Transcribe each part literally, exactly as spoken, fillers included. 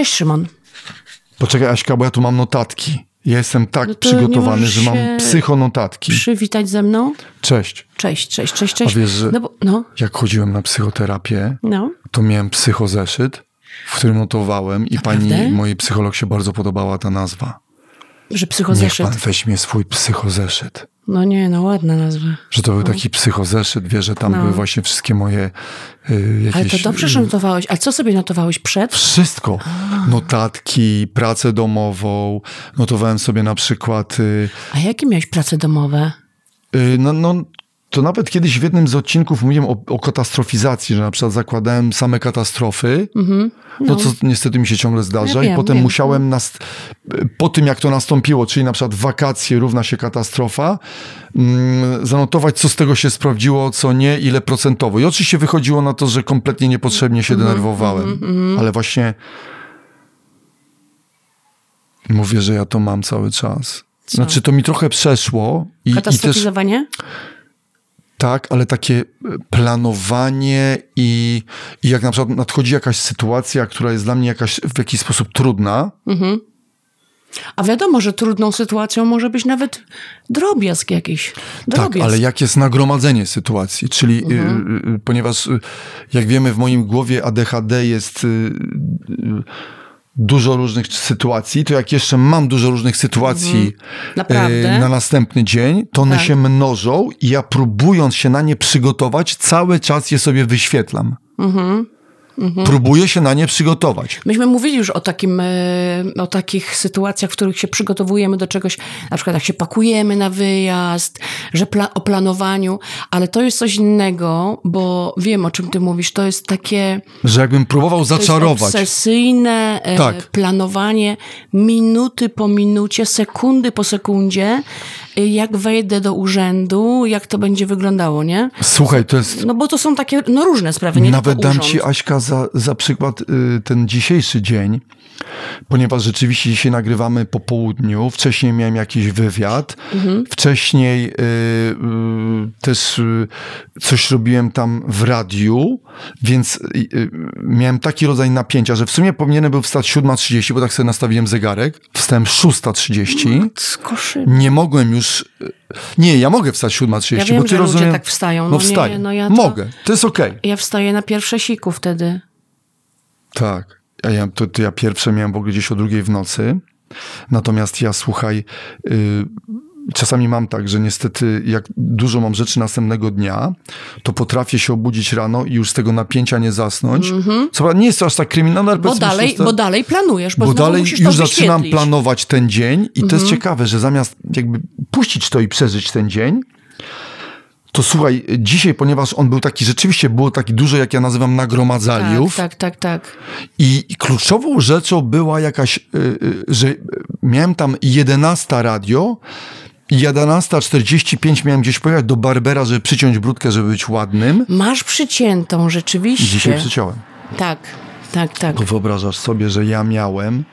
Cześć, Szymon. Poczekaj, Aśka, bo ja tu mam notatki. Ja jestem tak no przygotowany, że mam psychonotatki. Przywitać ze mną? Cześć. Cześć, cześć, cześć, cześć. A wiesz, że no bo, no. jak chodziłem na psychoterapię, no. to miałem psychozeszyt, w którym notowałem i Naprawdę? pani, mojej psycholog się bardzo podobała ta nazwa. Że psychozeszyt? Niech pan weźmie swój psychozeszyt. No nie, no ładna nazwa. Że to był taki psychozeszyt, wie, że tam no. były właśnie wszystkie moje y, jakieś... Ale to dobrze, że notowałeś. A co sobie notowałeś przed? Wszystko. A. Notatki, pracę domową. Notowałem sobie na przykład... Y, A jakie miałeś prace domowe? Y, no, no, to nawet kiedyś w jednym z odcinków mówiłem o, o katastrofizacji, że na przykład zakładałem same katastrofy, mm-hmm. no. no co niestety mi się ciągle zdarza ja i wiem, potem wiem. musiałem, nas, po tym jak to nastąpiło, czyli na przykład wakacje równa się katastrofa, mm, zanotować, co z tego się sprawdziło, co nie, ile procentowo. I oczywiście wychodziło na to, że kompletnie niepotrzebnie się mm-hmm, denerwowałem, mm-hmm. ale właśnie mówię, że ja to mam cały czas. Co? Znaczy to mi trochę przeszło. I, Katastrofizowanie? I też, tak, ale takie planowanie i, i jak na przykład nadchodzi jakaś sytuacja, która jest dla mnie jakaś, w jakiś sposób trudna. Mhm. A wiadomo, że trudną sytuacją może być nawet drobiazg jakiś. Drobiazg. Tak, ale jak jest nagromadzenie sytuacji, czyli mhm. y, y, ponieważ y, jak wiemy w moim głowie A D H D jest... Y, y, dużo różnych sytuacji, to jak jeszcze mam dużo różnych sytuacji mm. e, na następny dzień, to one tak. się mnożą i ja próbując się na nie przygotować, cały czas je sobie wyświetlam. Mhm. Mhm. Próbuję się na nie przygotować. Myśmy mówili już o, takim, o takich sytuacjach, w których się przygotowujemy do czegoś, na przykład jak się pakujemy na wyjazd, że pla- o planowaniu, ale to jest coś innego, bo wiem, o czym ty mówisz, to jest takie... Że jakbym próbował zaczarować. To jest obsesyjne tak. planowanie minuty po minucie, sekundy po sekundzie, jak wejdę do urzędu, jak to będzie wyglądało, nie? Słuchaj, to jest... No bo to są takie no, różne sprawy, nie Nawet tylko dam urząd. ci, Aśka, za, za przykład y, ten dzisiejszy dzień, ponieważ rzeczywiście dzisiaj nagrywamy po południu, wcześniej miałem jakiś wywiad, mhm. wcześniej y, y, też y, coś robiłem tam w radiu, więc y, y, miałem taki rodzaj napięcia, że w sumie powinienem był wstać siódma trzydzieści, bo tak sobie nastawiłem zegarek, wstałem szósta trzydzieści, nie mogłem już... Nie, ja mogę wstać siódma trzydzieści, ja wiem, bo ty że rozumiem... ludzie tak wstają. No, no wstaję, nie, no ja to... mogę, to jest okej. Okay. Ja wstaję na pierwsze siku wtedy. Tak, a ja, to, to ja pierwsze miałem w ogóle gdzieś o drugiej w nocy, natomiast ja, słuchaj, yy, czasami mam tak, że niestety jak dużo mam rzeczy następnego dnia, to potrafię się obudzić rano i już z tego napięcia nie zasnąć. Mm-hmm. Co prawda nie jest to aż tak kryminalne, ale bo dalej, szósta, bo dalej planujesz, bo, bo dalej musisz już to zaczynam planować ten dzień i mm-hmm. to jest ciekawe, że zamiast jakby puścić to i przeżyć ten dzień, to słuchaj, dzisiaj, ponieważ on był taki, rzeczywiście było taki dużo, jak ja nazywam, nagromadzaliów. Tak, tak, tak, tak. I, i kluczową rzeczą była jakaś, yy, yy, że miałem tam jedenasta radio i jedenasta czterdzieści pięć miałem gdzieś pojechać do barbera, żeby przyciąć brudkę, żeby być ładnym. Masz przyciętą, rzeczywiście. Dzisiaj przyciąłem. Tak, tak, tak. To wyobrażasz sobie, że ja miałem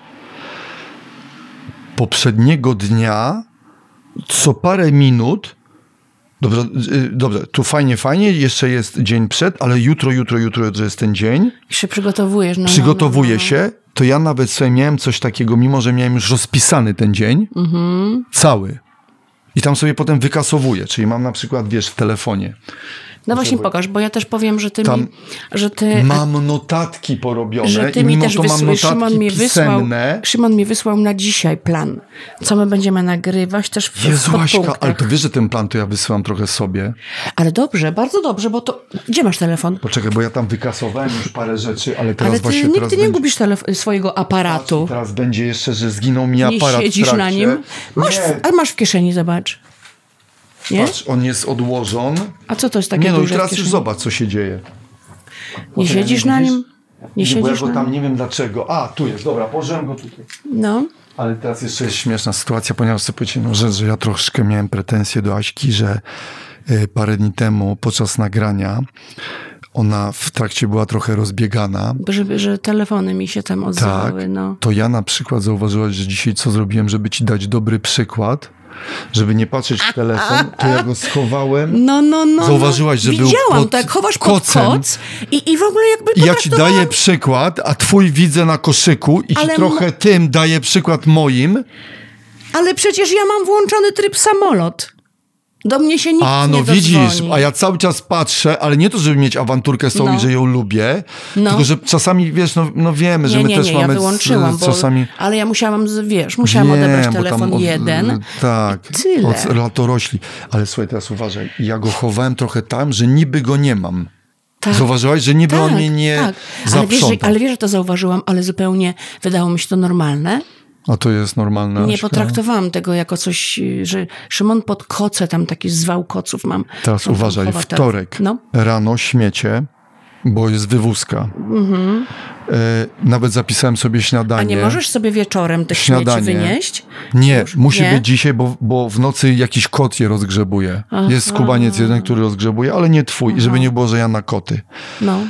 poprzedniego dnia co parę minut. Dobrze, dobrze, tu fajnie, fajnie, jeszcze jest dzień przed, ale jutro, jutro, jutro, jutro jest ten dzień. I się przygotowujesz. No, Przygotowuję no, no, no. się, to ja nawet sobie miałem coś takiego, mimo że miałem już rozpisany ten dzień, mhm. cały. I tam sobie potem wykasowuję, czyli mam na przykład, wiesz, w telefonie. No właśnie pokaż, bo ja też powiem, że ty tam mi... Że ty, mam notatki porobione że ty i mi mimo też to mam wysłał, notatki Szymon mi wysłał, pisemne. Szymon mi wysłał na dzisiaj plan, co my będziemy nagrywać też w Jezu, Aśka, ale to wiesz, że ten plan to ja wysyłam trochę sobie. Ale dobrze, bardzo dobrze, bo to... Gdzie masz telefon? Poczekaj, bo ja tam wykasowałem już parę rzeczy, ale teraz ale ty właśnie... nigdy teraz nie będzie... gubisz telef- swojego aparatu. Patrz, teraz będzie jeszcze, że zginął mi aparat. Nie siedzisz na nim? Masz, ale masz w kieszeni, zobacz. Nie? Patrz, on jest odłożony. A co to jest takie Nie, no i duże teraz już zobacz, co się dzieje. Nie siedzisz na nim? Nie Nie, siedzisz bo ja go na tam nim? nie wiem dlaczego. A, tu jest, dobra, położyłem go tutaj. No. Ale teraz jeszcze jest śmieszna sytuacja, ponieważ sobie powiedziałem, no, że, że ja troszkę miałem pretensje do Aśki, że y, parę dni temu podczas nagrania ona w trakcie była trochę rozbiegana. Żeby, że telefony mi się tam odzywały, tak, no. To ja na przykład zauważyłaś, że dzisiaj co zrobiłem, żeby ci dać dobry przykład, żeby nie patrzeć w telefon, to ja go schowałem. No, no, no. Zauważyłaś, że był Widziałam, pod tak, chowasz kocem. pod koc i, i w ogóle jakby I ja ci daję przykład, a twój widzę na koszyku i Ale ci trochę mo- tym daję przykład moim. Ale przecież ja mam włączony tryb samolot. Do mnie się nikt A, nie no dodzwoni. widzisz, a ja cały czas patrzę, ale nie to, żeby mieć awanturkę z tą No. i że ją lubię, No. tylko że czasami, wiesz, no, no wiemy, Nie, że my nie, też nie, mamy ja wyłączyłam, z, bo, czasami... ale ja musiałam, z- wiesz, musiałam Wiem, odebrać bo tam telefon od- jeden. Tak, Tyle. od latorośli. Ale słuchaj, teraz uważaj, ja go chowałem trochę tam, że niby go nie mam. Tak. Zauważyłaś, że niby on mnie nie tak. Ale wiesz, że, zaprzątał. ale wiesz, że to zauważyłam, ale zupełnie wydało mi się to normalne. A to jest normalne. Nie Aśka. potraktowałam tego jako coś, że Szymon pod koce, tam taki zwał koców mam. Teraz On tam uważaj, chowa wtorek telefon. rano śmiecie, bo jest wywózka. Mhm. E, nawet zapisałem sobie śniadanie. A nie możesz sobie wieczorem tych śmieci Śniadanie. wynieść? Nie, Już? musi Nie? być dzisiaj, bo, bo w nocy jakiś kot je rozgrzebuje. Aha. Jest skubaniec jeden, który rozgrzebuje, ale nie twój. I żeby nie było, że ja na koty. No.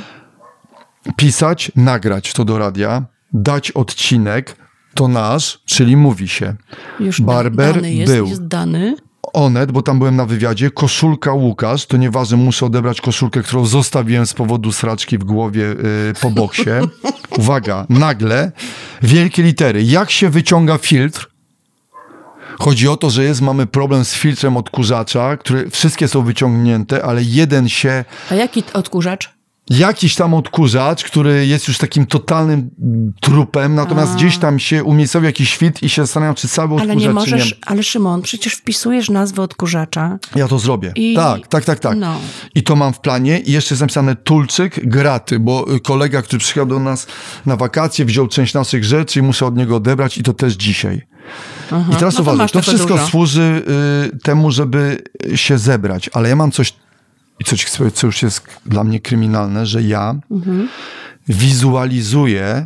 Pisać, nagrać to do radia, dać odcinek, to nasz, czyli mówi się. Już Barber dany jest, był. jest dany. Onet, bo tam byłem na wywiadzie, koszulka Łukasz, to nieważne, muszę odebrać koszulkę, którą zostawiłem z powodu sraczki w głowie yy, po boksie. Uwaga, nagle, wielkie litery. Jak się wyciąga filtr? Chodzi o to, że jest, mamy problem z filtrem odkurzacza, które wszystkie są wyciągnięte, ale jeden się... A jaki odkurzacz? Jakiś tam odkurzacz, który jest już takim totalnym trupem, natomiast A. gdzieś tam się umiejscowił jakiś świt i się zastanawiam, czy cały odkurzacz, Ale nie czy możesz, ale Szymon, przecież wpisujesz nazwę odkurzacza. Ja to zrobię. I- Tak, tak, tak, tak. No. I to mam w planie. I jeszcze jest napisane Tulczyk graty, bo y, kolega, który przyjechał do nas na wakacje, wziął część naszych rzeczy i muszę od niego odebrać i to też dzisiaj. Aha. I teraz No to uważaj, masz to tego wszystko dużo. służy y, temu, żeby się zebrać. Ale ja mam coś, i coś, co już jest dla mnie kryminalne, że ja Mhm. wizualizuję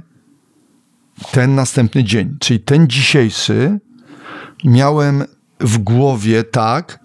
ten następny dzień. Czyli ten dzisiejszy miałem w głowie tak,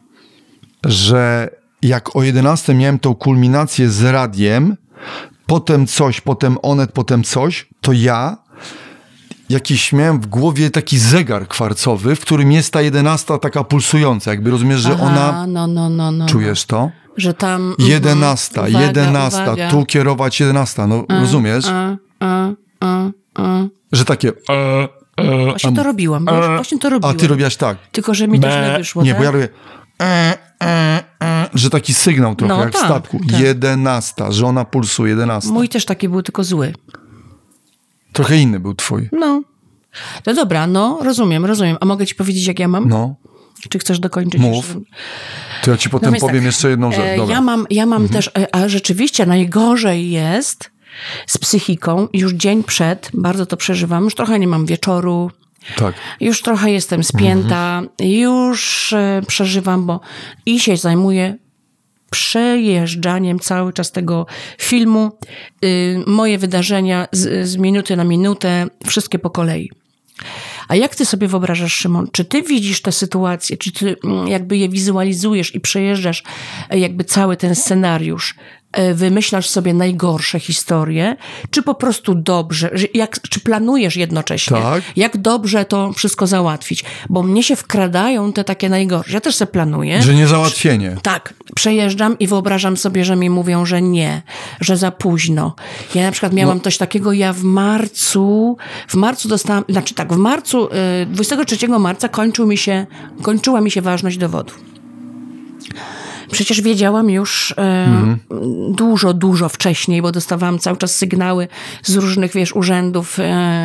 że jak o jedenastej miałem tą kulminację z radiem, potem coś, potem Onet, potem coś, to ja jakiś miałem w głowie taki zegar kwarcowy, w którym jest ta jedenasta taka pulsująca. Jakby rozumiesz, że Aha, ona... no, no, no, no. Czujesz to? Że tam... mhm, Jedenasta, uwaga, jedenasta, uwaga. tu kierować jedenasta. No rozumiesz? A, a, a, a. Że takie... E, e, Właśnie to robiłam, wiesz? Właśnie to a robiłam. ty robiłaś tak. Tylko, że mi to źle wyszło, Nie, tak? bo ja robię... E, e, e, że taki sygnał trochę, No jak tak, w statku. tak. Jedenasta, że ona pulsuje, jedenasta. Mój też taki był, tylko zły. Trochę inny był twój. No. No dobra, no, rozumiem, rozumiem. A mogę ci powiedzieć, jak ja mam? No, Czy chcesz dokończyć? Mów. jeszcze? to ja ci potem No więc powiem tak, jeszcze jedną rzecz. e, Dobra. Ja mam, ja mam też, e, a rzeczywiście najgorzej jest z psychiką już dzień przed, bardzo to przeżywam, już trochę nie mam wieczoru, Tak. już trochę jestem spięta, już e, przeżywam, bo i się zajmuję przejeżdżaniem cały czas tego filmu, y, moje wydarzenia z, z minuty na minutę, wszystkie po kolei. A jak ty sobie wyobrażasz, Szymon, czy ty widzisz te sytuacje, czy ty mm, jakby je wizualizujesz i przejeżdżasz e, jakby cały ten scenariusz, e, wymyślasz sobie najgorsze historie, czy po prostu dobrze, że jak, czy planujesz jednocześnie, Tak. jak dobrze to wszystko załatwić? Bo mnie się wkradają te takie najgorsze. Ja też sobie planuję. Że nie załatwienie. Tak, przejeżdżam i wyobrażam sobie, że mi mówią, że nie, że za późno. Ja na przykład miałam No. coś takiego, ja w marcu, w marcu dostałam, znaczy tak, w marcu, y, dwudziestego trzeciego marca kończył mi się, kończyła mi się ważność dowodu. Przecież wiedziałam już e, Mhm. dużo, dużo wcześniej, bo dostawałam cały czas sygnały z różnych, wiesz, urzędów. E,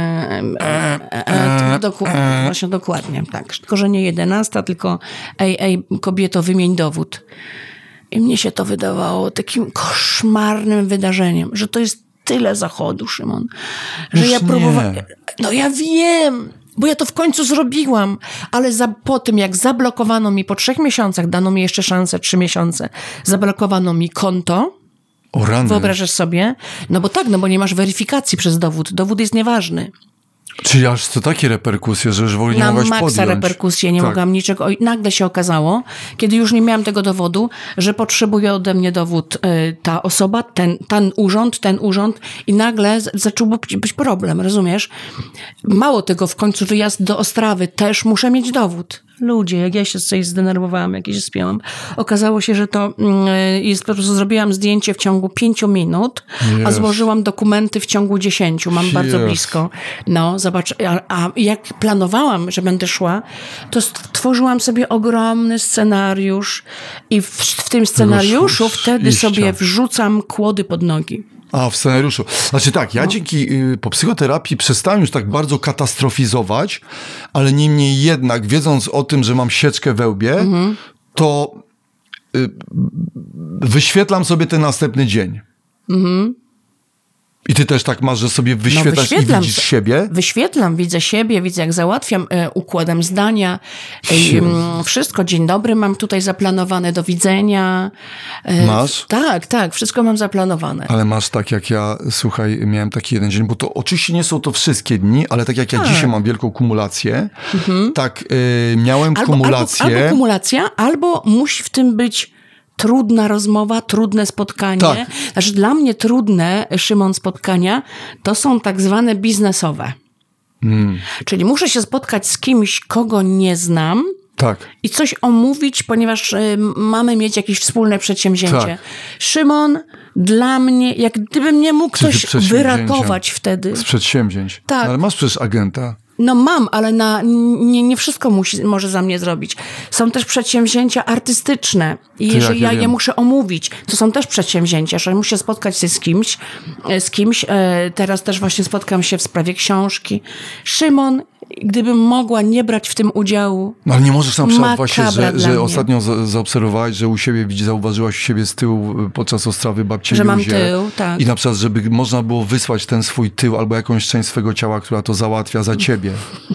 e, e, e, doku- właśnie dokładnie, tak. Tylko, że nie jedenasta, tylko ej, ej, kobieto, wymień dowód. I mnie się to wydawało takim koszmarnym wydarzeniem, że to jest tyle zachodu, Szymon, że Już ja nie. próbowałam... No ja wiem, bo ja to w końcu zrobiłam, ale za, po tym, jak zablokowano mi po trzech miesiącach, dano mi jeszcze szansę, trzy miesiące, zablokowano mi konto, O rany. wyobrażasz sobie? No bo tak, no bo nie masz weryfikacji przez dowód. Dowód jest nieważny. Czyli aż to takie reperkusje, że już w ogóle nie Na mogłaś maksa podjąć. reperkusje, nie Tak. mogłam niczego. I nagle się okazało, kiedy już nie miałam tego dowodu, że potrzebuje ode mnie dowód y, ta osoba, ten, ten urząd, ten urząd i nagle z- zaczął być, być problem, rozumiesz? Mało tego, w końcu wyjazd do Ostrawy też muszę mieć dowód. Ludzie, jak ja się coś zdenerwowałam, jak ja się spięłam, okazało się, że to jest, po prostu zrobiłam zdjęcie w ciągu pięciu minut, yes. a złożyłam dokumenty w ciągu dziesięciu. Mam yes. bardzo blisko. No, zobacz, a, a jak planowałam, że będę szła, to stworzyłam sobie ogromny scenariusz i w, w tym scenariuszu Rusz, wtedy iścia. sobie wrzucam kłody pod nogi. A, w scenariuszu. Znaczy tak, ja no. dzięki, y, po psychoterapii przestałem już tak bardzo katastrofizować, ale niemniej jednak, wiedząc o tym, że mam sieczkę we łbie, mhm. to y, wyświetlam sobie ten następny dzień. Mhm. I ty też tak masz, że sobie wyświetlasz no, i widzisz siebie? Wyświetlam, widzę siebie, widzę jak załatwiam, e, układam zdania, e, wszystko, dzień dobry mam tutaj zaplanowane, do widzenia. E, masz? Tak, tak, wszystko mam zaplanowane. Ale masz tak jak ja, słuchaj, miałem taki jeden dzień, bo to oczywiście nie są to wszystkie dni, ale tak jak ja tak. dzisiaj mam wielką kumulację, mhm. tak e, miałem albo, kumulację. Albo, albo kumulacja, albo musi w tym być trudna rozmowa, trudne spotkanie. Tak. Znaczy dla mnie trudne, Szymon, spotkania to są tak zwane biznesowe. Hmm. Czyli muszę się spotkać z kimś, kogo nie znam tak. i coś omówić, ponieważ y, mamy mieć jakieś wspólne przedsięwzięcie. Tak. Szymon, dla mnie, jak gdyby mnie mógł ktoś wyratować wtedy. Z przedsięwzięć. Tak. No, ale masz przecież agenta. No mam, ale na, nie, nie wszystko musi, może za mnie zrobić. Są też przedsięwzięcia artystyczne. I Ty jeżeli ja, ja je muszę omówić, to są też przedsięwzięcia, że muszę spotkać się z kimś. Z kimś. Teraz też właśnie spotkam się w sprawie książki. Szymon, gdybym mogła nie brać w tym udziału. No ale nie możesz na przykład właśnie, że, że ostatnio za, zaobserwowałaś, że u siebie, zauważyłaś u siebie z tyłu podczas Ostrawy babci Że Józie, mam tył, tak. I na przykład, żeby można było wysłać ten swój tył albo jakąś część swojego ciała, która to załatwia za ciebie.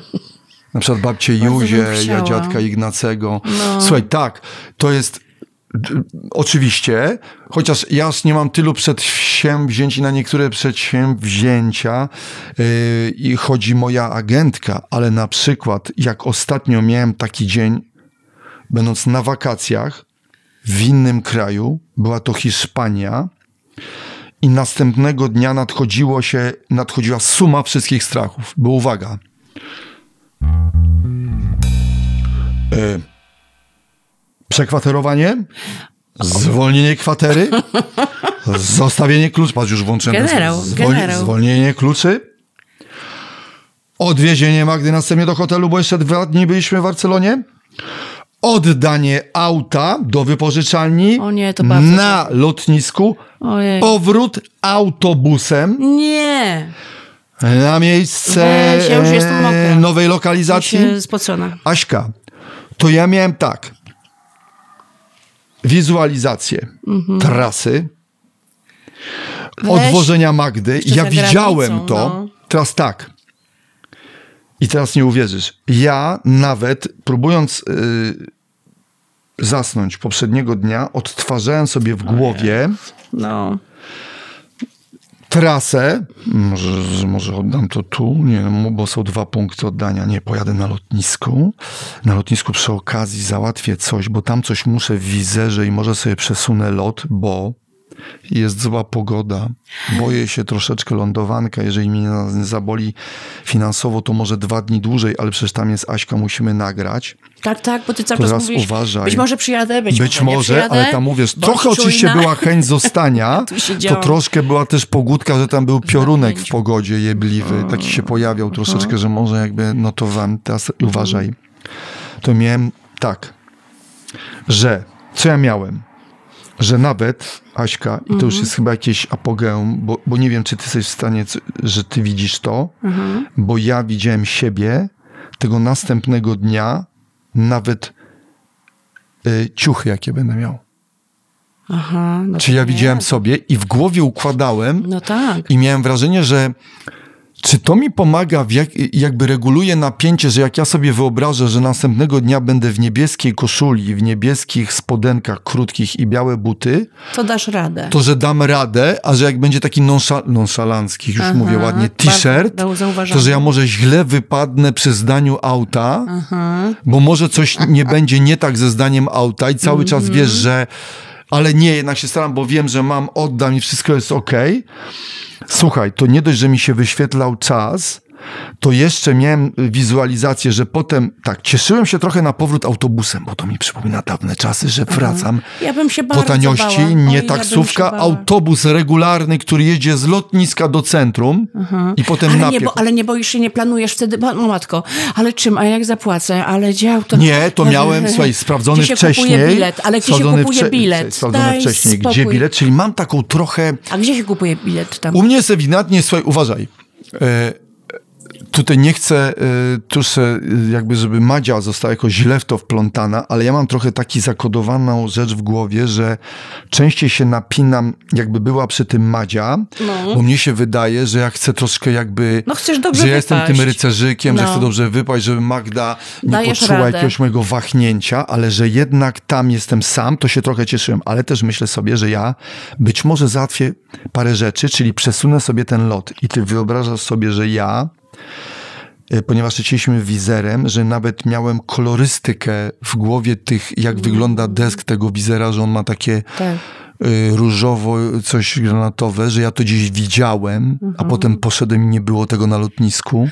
Na przykład babcię Józie, ja dziadka Ignacego. No. Słuchaj, tak, to jest oczywiście, chociaż ja już nie mam tylu przedsięwzięć i na niektóre przedsięwzięcia yy, i chodzi moja agentka, ale na przykład jak ostatnio miałem taki dzień, będąc na wakacjach w innym kraju, była to Hiszpania i następnego dnia nadchodziło się, nadchodziła suma wszystkich strachów, bo uwaga, yy, przekwaterowanie, zwolnienie kwatery, zostawienie kluczy, patrz już włączyłem, generał, zwol- generał. zwolnienie kluczy, odwiezienie Magdy następnie do hotelu, bo jeszcze dwa dni byliśmy w Barcelonie, oddanie auta do wypożyczalni o nie, to bardzo na to... lotnisku, Ojej. Powrót autobusem. Nie. Na miejsce Weź, ja już jestem mokra. nowej lokalizacji. Ja się spocona. Aśka, to ja miałem tak. Wizualizację mhm. trasy, Weź. odwożenia Magdy. Ja widziałem granicą, to. No. Teraz tak. I teraz nie uwierzysz. Ja nawet próbując yy, zasnąć poprzedniego dnia, odtwarzałem sobie w głowie no. trasę. Może, może oddam to tu? Nie, bo są dwa punkty oddania. Nie, pojadę na lotnisku. Na lotnisku przy okazji załatwię coś, bo tam coś muszę w wizerze i może sobie przesunę lot, bo jest zła pogoda. Boję się troszeczkę lądowanka. Jeżeli mnie zaboli finansowo, to może dwa dni dłużej, ale przecież tam jest Aśka, musimy nagrać. Tak, tak, bo ty cały czas mówisz, uważaj. Być może przyjadę, być, być może, może, przyjadę, ale tam mówisz, trochę oczywiście była chęć zostania, to troszkę była też pogódka, że tam był piorunek w pogodzie jebliwy, taki się pojawiał troszeczkę, że może jakby notowałem, teraz uważaj. To miałem tak, że, co ja miałem? Że nawet, Aśka, i to już jest chyba jakieś apogeum, bo, bo nie wiem, czy ty jesteś w stanie, że ty widzisz to, mhm. bo ja widziałem siebie tego następnego dnia, nawet y, ciuchy, jakie będę miał. Aha, no Czy ja widziałem sobie i w głowie układałem no tak. i miałem wrażenie, że czy to mi pomaga, w jak, jakby reguluje napięcie, że jak ja sobie wyobrażę, że następnego dnia będę w niebieskiej koszuli, w niebieskich spodenkach krótkich i białe buty, to dasz radę. To, że dam radę, a że jak będzie taki nonszal- nonszalancki, już Aha, mówię ładnie, t-shirt, to, że ja może źle wypadnę przy zdaniu auta, Aha. bo może coś nie będzie nie tak ze zdaniem auta i cały mm-hmm. czas wiesz, że ale nie, jednak się staram, bo wiem, że mam, oddam i wszystko jest okej. Okay. Słuchaj, to nie dość, że mi się wyświetlał czas, to jeszcze miałem wizualizację, że potem, tak, cieszyłem się trochę na powrót autobusem, bo to mi przypomina dawne czasy, że wracam ja bym się po bardzo taniości, bała. nie Oj, taksówka, ja bym się bała. autobus regularny, który jedzie z lotniska do centrum i potem Ale na nie, piech- bo, ale nie boisz się, nie planujesz wtedy, bo, no matko, ale czym, a jak zapłacę, ale dział to... Nie, to miałem, słuchaj, sprawdzony gdzie się wcześniej. kupuje bilet, ale gdzie się sprawdzony kupuje wcze- bilet? Sprawdzony Daj wcześniej, spokój. gdzie bilet, czyli mam taką trochę... A gdzie się kupuje bilet tam? U mnie jest ewidentnie, słuchaj, uważaj, e, tutaj nie chcę, e, tuż e, jakby, żeby Madzia została jakoś źle w to wplątana, ale ja mam trochę taki zakodowaną rzecz w głowie, że częściej się napinam, jakby była przy tym Madzia, No. bo mnie się wydaje, że ja chcę troszkę jakby, No chcesz dobrze że ja jestem wypaść. tym rycerzykiem, że No. chcę dobrze wypaść, żeby Magda nie Dajesz poczuła radę. jakiegoś mojego wahnięcia, ale że jednak tam jestem sam, to się trochę cieszyłem, ale też myślę sobie, że ja być może załatwię parę rzeczy, czyli przesunę sobie ten lot i ty wyobrażasz sobie, że ja, y, ponieważ lecieliśmy wizerem, że nawet miałem kolorystykę w głowie tych, jak wygląda desk tego wizera, że on ma takie Tak. y, różowo, coś granatowe, że ja to gdzieś widziałem, a potem poszedłem i nie było tego na lotnisku.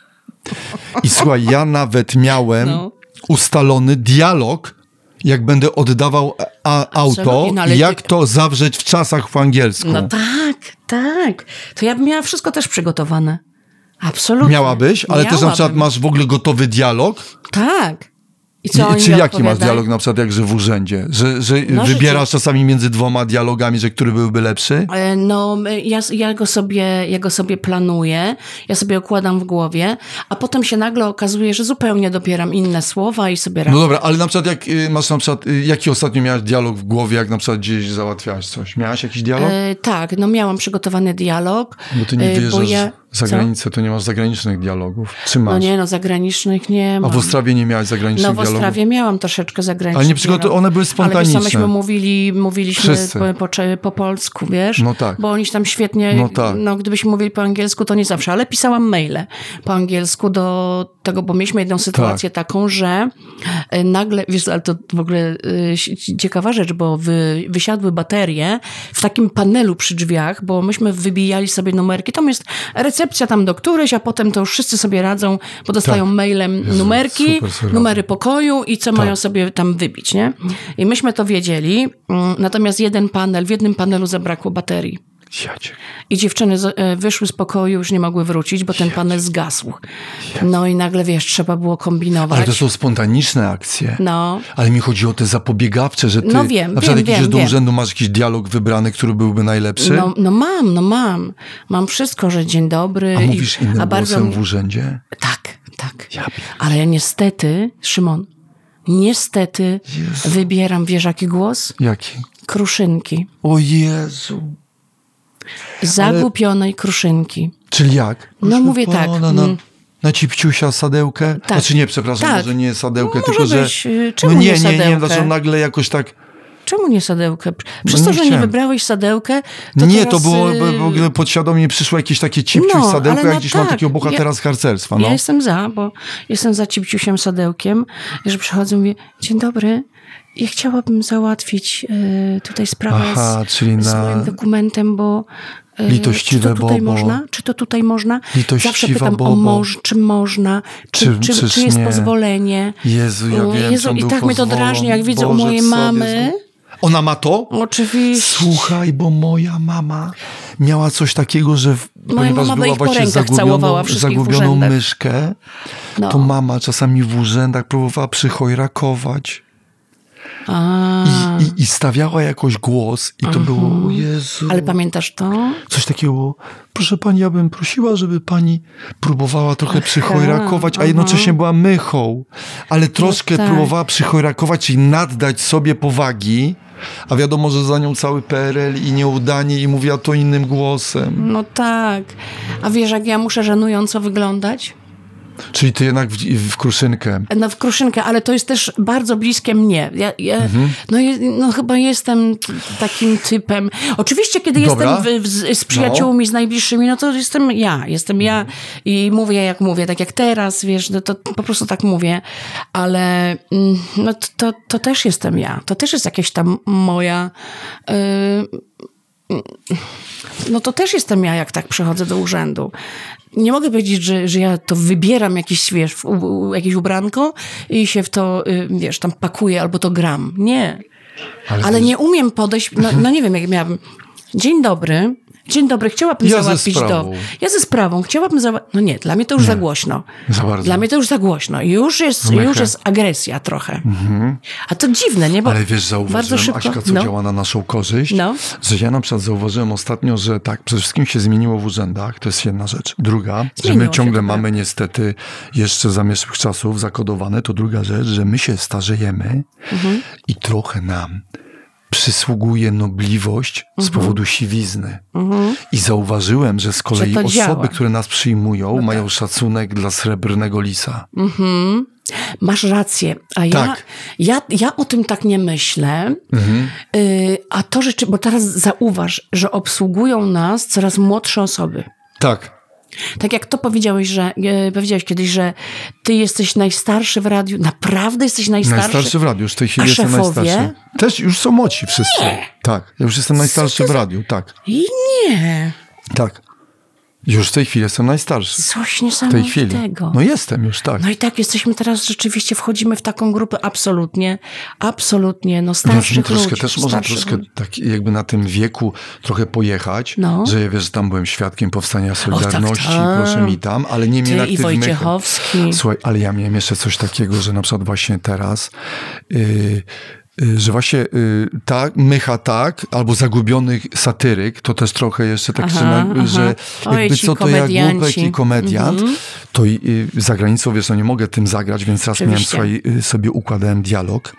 I słuchaj, ja nawet miałem No. ustalony dialog, jak będę oddawał a, auto, Absolutnie, no ale jak ty- to zawrzeć w czasach po angielsku. No tak, tak. To ja bym miała wszystko też przygotowane. Absolutnie. Miałabyś, ale też na przykład Miałabym. masz w ogóle gotowy dialog. Tak. I co I, oni czy jaki masz odpowiadają? dialog na przykład jakże w urzędzie? Że, że No, że wybierasz ci- czasami między dwoma dialogami, że który byłby lepszy? E, No, ja, ja, go sobie, ja go sobie planuję, ja sobie układam w głowie, a potem się nagle okazuje, że zupełnie dobieram inne słowa i sobie No radzę. dobra, ale na przykład jak y, masz na przykład, y, jaki ostatnio miałeś dialog w głowie, jak na przykład gdzieś załatwiałaś coś? Miałaś jakiś dialog? E, tak, no miałam przygotowany dialog. Bo ty nie e, wyjeżdżasz ja- za co? granicę, to nie masz zagranicznych dialogów. Czy masz? No nie, no zagranicznych nie A mam. w Ostrawie nie miałeś zagranicznych No w dialogów? Ostrawie miałam troszeczkę zagranicznych Ale nie przygotu- dialogów. one były Ale spontaniczne. wiesz co, myśmy mówili, mówiliśmy Wszyscy. po, po, po polsku, wiesz? No tak. Bo oni tam świetnie, No tak. no gdybyśmy mówili po angielsku, to nie zawsze, ale pisałam maile po angielsku do tego, bo mieliśmy jedną sytuację Tak. taką, że e, nagle, wiesz, ale to w ogóle e, ciekawa rzecz, bo wy, wysiadły baterie w takim panelu przy drzwiach, bo myśmy wybijali sobie numerki. Tam jest recepcja tam do którejś, a potem to już wszyscy sobie radzą, bo dostają Tak. mailem Jezu, numerki, super sobie numery pokoju i co mają sobie tam wybić, nie? I myśmy to wiedzieli, mm, natomiast jeden panel, w jednym panelu zabrakło baterii. Jacie. I dziewczyny z- e, wyszły z pokoju, już nie mogły wrócić, bo ten panel zgasł. No i nagle, wiesz, trzeba było kombinować. Ale to są spontaniczne akcje. No. Ale mi chodzi o te zapobiegawcze, że ty No wiem, na przykład wiem, jak idziesz wiem, do wiem. urzędu, masz jakiś dialog wybrany, który byłby najlepszy? No, no mam, no mam. Mam wszystko, że dzień dobry. A mówisz i, innym a bardzo głosem mi- w urzędzie? Tak, tak. Ja pier- Ale niestety, Szymon, niestety wybieram, wiesz jaki głos? Jaki? Kruszynki. O Jezu. Zagupionej kruszynki. Czyli jak? No Proszę mówię tak, pana, Na, mm. na cipciusia sadełkę? Tak. Znaczy nie, przepraszam, Tak. może nie sadełkę, Może tylko być, że... y, czemu no nie, nie nie, nie, sadełkę? dlaczego nagle jakoś tak... Czemu nie sadełkę? Przez No to, nie że nie chciałem. wybrałeś sadełkę, to nie, teraz, to było, y, w ogóle podświadomie przyszło jakieś takie cipciuś No, sadełko, ale jak no gdzieś mam tak. takiego bohatera Ja- z harcerstwa. No. Ja jestem za, bo jestem za cipciusiem sadełkiem, że przychodzę i mówię, dzień dobry, ja chciałabym załatwić y, tutaj sprawę Aha, z, czyli z na- moim dokumentem, bo y, Litościwe czy to tutaj Bobo. można? Czy to tutaj można? Litościwa Zawsze pytam Bobo. o moż, czy można, czy, Czy- czy, czy, czyż jest nie? pozwolenie. Jezu, ja O, wiem, Jezu, czy on i był tak mnie to pozwolony. drażni, jak widzę u Boże, mojej co mamy. jest- Ona ma to? Oczywiście. Słuchaj, bo moja mama miała coś takiego, że w, ponieważ mama by była ich po właśnie rękach zagubioną, całowała wszystkich w zagubioną urzędach. myszkę, No. to mama czasami w urzędach próbowała przychojrakować A, i, i, i stawiała jakoś głos i to było, o Jezu, ale pamiętasz to? coś takiego, proszę pani, ja bym prosiła, żeby pani próbowała trochę przychojrakować, a jednocześnie była mychą, ale troszkę tak. próbowała przychojrakować, czyli naddać sobie powagi, a wiadomo, że za nią cały P R L i nieudanie i mówiła to innym głosem. No tak. A wiesz, jak ja muszę żenująco wyglądać? Czyli ty jednak w, w kruszynkę. No w kruszynkę, ale to jest też bardzo bliskie mnie. Ja, ja, Mhm. no, je, no chyba jestem t- takim typem. Oczywiście, kiedy Dobra. jestem w, w, z, z przyjaciółmi, z najbliższymi, no to jestem ja. Jestem ja i mówię jak mówię, tak jak teraz, wiesz, no to po prostu tak mówię. Ale mm, no to, to, to też jestem ja. To też jest jakaś tam moja... Yy, no to też jestem ja, jak tak przychodzę do urzędu. Nie mogę powiedzieć, że, że ja to wybieram jakieś, wiesz, u, u, jakieś ubranko i się w to, wiesz, tam pakuję albo to gram. Nie. Ale, Ale nie umiem podejść, no, no nie wiem, jak miałabym... Dzień dobry. Dzień dobry, chciałabym ja załatwić do... Ja ze sprawą. Chciałabym załatwić... No nie, dla mnie to już nie. za głośno. Za bardzo. Dla mnie to już za głośno. Już jest, już jest agresja trochę. Mhm. A to dziwne, nie? Bo ale wiesz, zauważyłem, Aśka, co no. działa na naszą korzyść? No. Że ja na przykład zauważyłem ostatnio, że tak, przede wszystkim się zmieniło w urzędach. To jest jedna rzecz. Druga, zmieniło że my ciągle się, mamy niestety jeszcze za mieszłych czasów zakodowane. To druga rzecz, że my się starzejemy mhm. i trochę nam przysługuje nobliwość z mhm. powodu siwizny. Mhm. I zauważyłem, że z kolei osoby, działa. które nas przyjmują, no mają tak. szacunek dla srebrnego lisa. Mhm. Masz rację. A ja, tak. ja, ja o tym tak nie myślę. Mhm. Y, a to rzeczy, bo teraz zauważ, że obsługują nas coraz młodsze osoby. Tak. Tak jak to powiedziałeś, że e, powiedziałeś kiedyś, że ty jesteś najstarszy w radiu. Naprawdę jesteś najstarszy? Najstarszy w radiu, już w tej chwili A jestem szefowie? najstarszy. Też już są młodsi wszyscy. Nie. Tak, ja już jestem najstarszy w radiu, tak. I nie. Tak. Już w tej chwili jestem najstarszy. Coś niesamowitego. No jestem już, tak. No i tak, jesteśmy teraz, rzeczywiście wchodzimy w taką grupę absolutnie, absolutnie, no starszych no, troszkę, ludzi. Też można troszkę tak jakby na tym wieku trochę pojechać, no. że ja wiesz, że tam byłem świadkiem powstania Solidarności, o, tak, tak. proszę mi tam, ale nie miałem i Wojciechowski. Słuchaj, ale ja miałem jeszcze coś takiego, że na przykład właśnie teraz... Yy, że właśnie y, tak, mycha tak, albo zagubiony satyryk, to też trochę jeszcze tak, aha, że, że Oj, jakby co to jak głupek i komediant, mm-hmm. to i, y, za granicą, wiesz, no nie mogę tym zagrać, więc raz Oczywiście. miałem, słuchaj, y, sobie układałem dialog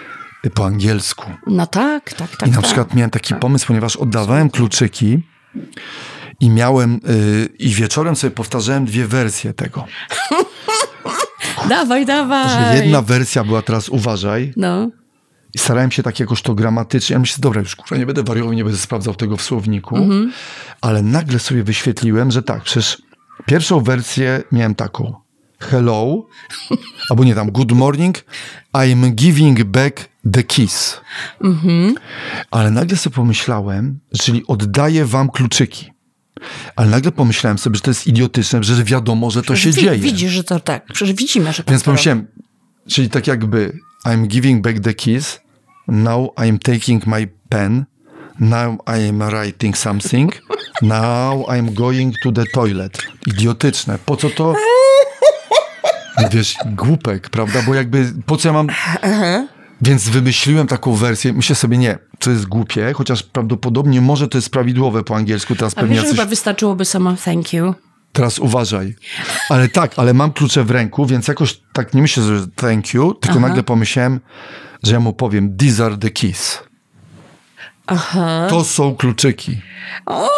y, po angielsku. No tak, tak, tak. I na tak. przykład miałem taki pomysł, ponieważ oddawałem kluczyki i miałem, y, i wieczorem sobie powtarzałem dwie wersje tego. Dawaj, dawaj. Że jedna wersja była teraz, uważaj, no. I starałem się tak jakoś to gramatycznie. Ja myślę, dobra, już kurwa, nie będę wariował, nie będę sprawdzał tego w słowniku. Mm-hmm. Ale nagle sobie wyświetliłem, że tak, przecież pierwszą wersję miałem taką. Hello, albo nie tam, good morning, I'm giving back the kiss. Mm-hmm. Ale nagle sobie pomyślałem, czyli oddaję wam kluczyki. Ale nagle pomyślałem sobie, że to jest idiotyczne, że wiadomo, że to przecież się wi- dzieje. Widzisz, że to tak. Przecież widzimy, że to Więc pomyślałem, czyli tak jakby I'm giving back the keys. Now I'm taking my pen. Now I am writing something. Now I'm going to the toilet. Idiotyczne. Po co to? Wiesz, głupek, prawda? Bo jakby, po co ja mam... Więc wymyśliłem taką wersję. Myślę sobie, nie, to jest głupie, chociaż prawdopodobnie może to jest prawidłowe po angielsku. Teraz A pewnie wiesz, jacyś... chyba wystarczyłoby samo thank you. Teraz uważaj. Ale tak, ale mam klucze w ręku, więc jakoś tak nie myślę, że thank you, tylko Aha. nagle pomyślałem, że ja mu powiem these are the keys. Aha. To są kluczyki. O.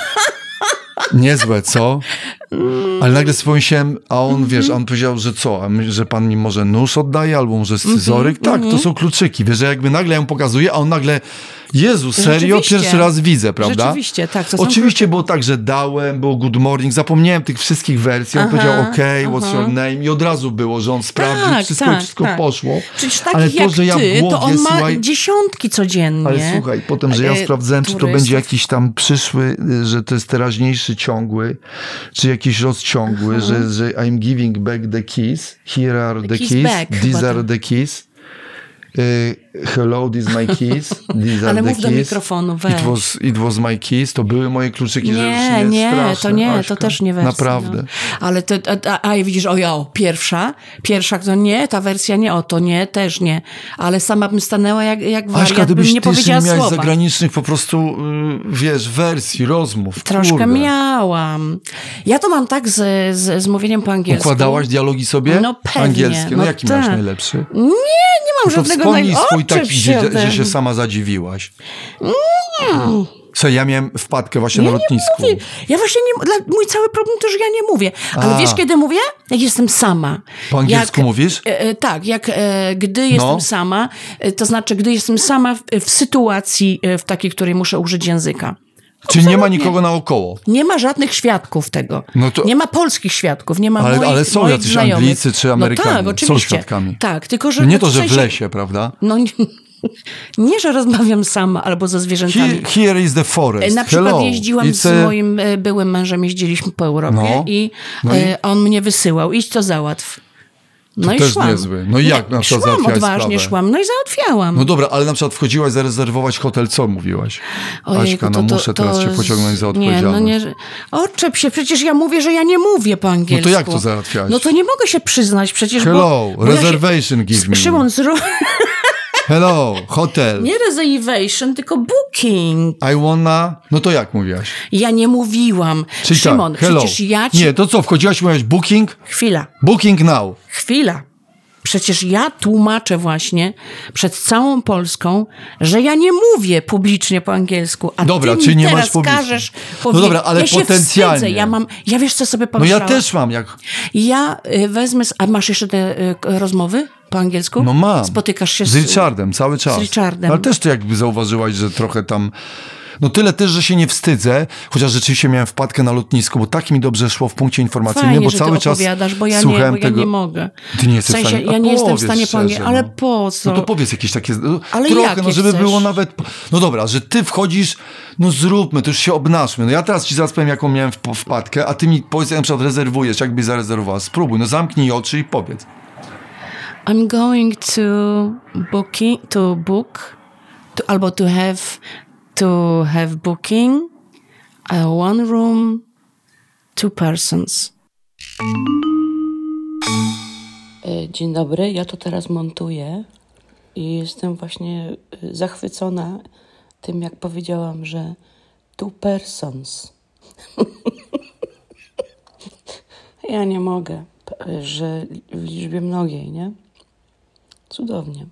Niezłe, co? Ale nagle sobie pomyślałem, a on, mm-hmm. wiesz, a on powiedział, że co? A my, że pan mi może nóż oddaje, albo może scyzoryk? Mm-hmm. Tak, to są kluczyki. Wiesz, że jakby nagle ja mu pokazuję, a on nagle, Jezu, serio? Pierwszy raz widzę, prawda? Rzeczywiście, tak. To Oczywiście było tak, że dałem, było good morning, zapomniałem tych wszystkich wersji, on aha, powiedział ok, what's aha. your name? I od razu było, że on sprawdził, tak, wszystko, tak, wszystko tak. poszło. Przecież takich ale to, jak że ja ty, głowie, to on ma słuchaj, dziesiątki codziennie. Ale słuchaj, potem, że ja sprawdzałem, czy to będzie jakiś tam przyszły, że to jest teraźniejszy ciągły, czy jakiś rozciągły, że, że I'm giving back the keys, here are the, the keys, keys back, these are the keys. Uh, hello, this is my keys. These ale are mów the do keys. mikrofonu, weź. It was, it was my keys. To były moje kluczyki, nie, że już nie nie, straszne, to nie, Aśka. To też nie wersja. Naprawdę. No. Ale to, a, a widzisz, o ja, pierwsza, pierwsza, to nie, ta wersja nie, o to nie, też nie. Ale sama bym stanęła jak, jak wariat, Aśka, bym nie powiedziała nie miałaś słowa. zagranicznych po prostu, wiesz, wersji, rozmów. Troszkę kurde. miałam. Ja to mam tak z, z, z mówieniem po angielsku. Układałaś dialogi sobie? No pewnie. Angielskie. No, no jaki tak. masz najlepszy? Nie, nie mam no żadnego najlepszego. Wspomnij swój taki, że, że się sama zadziwiłaś. Mm. Co, ja miałem wpadkę właśnie ja na lotnisku. Nie ja właśnie nie, mój cały problem to, że ja nie mówię. Ale A. wiesz, kiedy mówię? Jak jestem sama. Po angielsku jak, mówisz? E, e, tak, jak e, gdy jestem no. sama, e, to znaczy, gdy jestem sama w, w sytuacji, e, w takiej, której muszę użyć języka. Czyli nie ma nikogo naokoło? Nie ma żadnych świadków tego. No to... Nie ma polskich świadków, nie ma ale, moich Ale są moich jacyś znajomych. Anglicy czy Amerykanie. No tak, oczywiście. Są świadkami. Tak, tylko że... Nie to, że w, sensie... w lesie, prawda? No nie... Nie, że rozmawiam sama albo ze zwierzętami. Here, here is the forest. Na przykład Hello. jeździłam It's z a... moim byłym mężem, jeździliśmy po Europie No. i, No i? on mnie wysyłał. Idź to załatw. No To i też szłam. niezły. No i jak na przykład Szłam załatwiałaś odważnie, sprawę? szłam. No i załatwiałam. No dobra, ale na przykład wchodziłaś zarezerwować hotel, co mówiłaś? Ojejku, Aśka, no to- to- muszę to teraz cię z- pociągnąć za Nie, odpowiedzialność. no nie. Odczep się, przecież ja mówię, że ja nie mówię po angielsku. No to jak to załatwiałaś? No to nie mogę się przyznać przecież, Hello, bo... bo ja się- reservation give me. Szymon, zrób... Hello, hotel. Nie reservation, tylko booking. I wanna... No to jak mówiłaś? Ja nie mówiłam. Czyli Szymon, tak, hello. przecież ja ci... Nie, to co, wchodziłaś i mówiłaś booking? Chwila, Booking now. chwila. Przecież ja tłumaczę właśnie przed całą Polską, że ja nie mówię publicznie po angielsku, a Dobra, ty czyli mi nie masz teraz publicznie. każesz No powiedzieć. dobra, ale ja się potencjalnie. wstydzę. Ja mam, ja wiesz co sobie No pomyślałam? ja też mam, jak... Ja y, wezmę, z, a masz jeszcze te y, k- rozmowy po angielsku? No mam. Spotykasz się z... Z Richardem, cały czas. Z Richardem. Ale też to jakby zauważyłaś, że trochę tam... No tyle też, że się nie wstydzę, chociaż rzeczywiście miałem wpadkę na lotnisku, bo tak mi dobrze szło w punkcie informacyjnym, Fajnie, bo że cały ty czas opowiadasz, bo ja nie, słuchałem bo ja tego... nie mogę. Ty nie jesteś w sensie, w stanie... A ja nie jestem w powiedz stanie po szczerze, angielsku, ale no. po co? No to powiedz jakieś takie... No, Ale trochę, jakie no żeby chcesz? było nawet... No dobra, że ty wchodzisz, no zróbmy, to już się obnażmy. No ja teraz ci zaraz powiem, jaką miałem wp- wpadkę, a ty mi powiedz, jak na przykład rezerwujesz, jakbyś zarezerwowała. Spróbuj, no zamknij oczy i powiedz. I'm going to booking, to book, to, albo to have, to have booking, uh, one room, two persons. Dzień dobry, ja to teraz montuję i jestem właśnie zachwycona tym, jak powiedziałam, że two persons. Ja nie mogę, że w liczbie mnogiej, nie? Cudownie.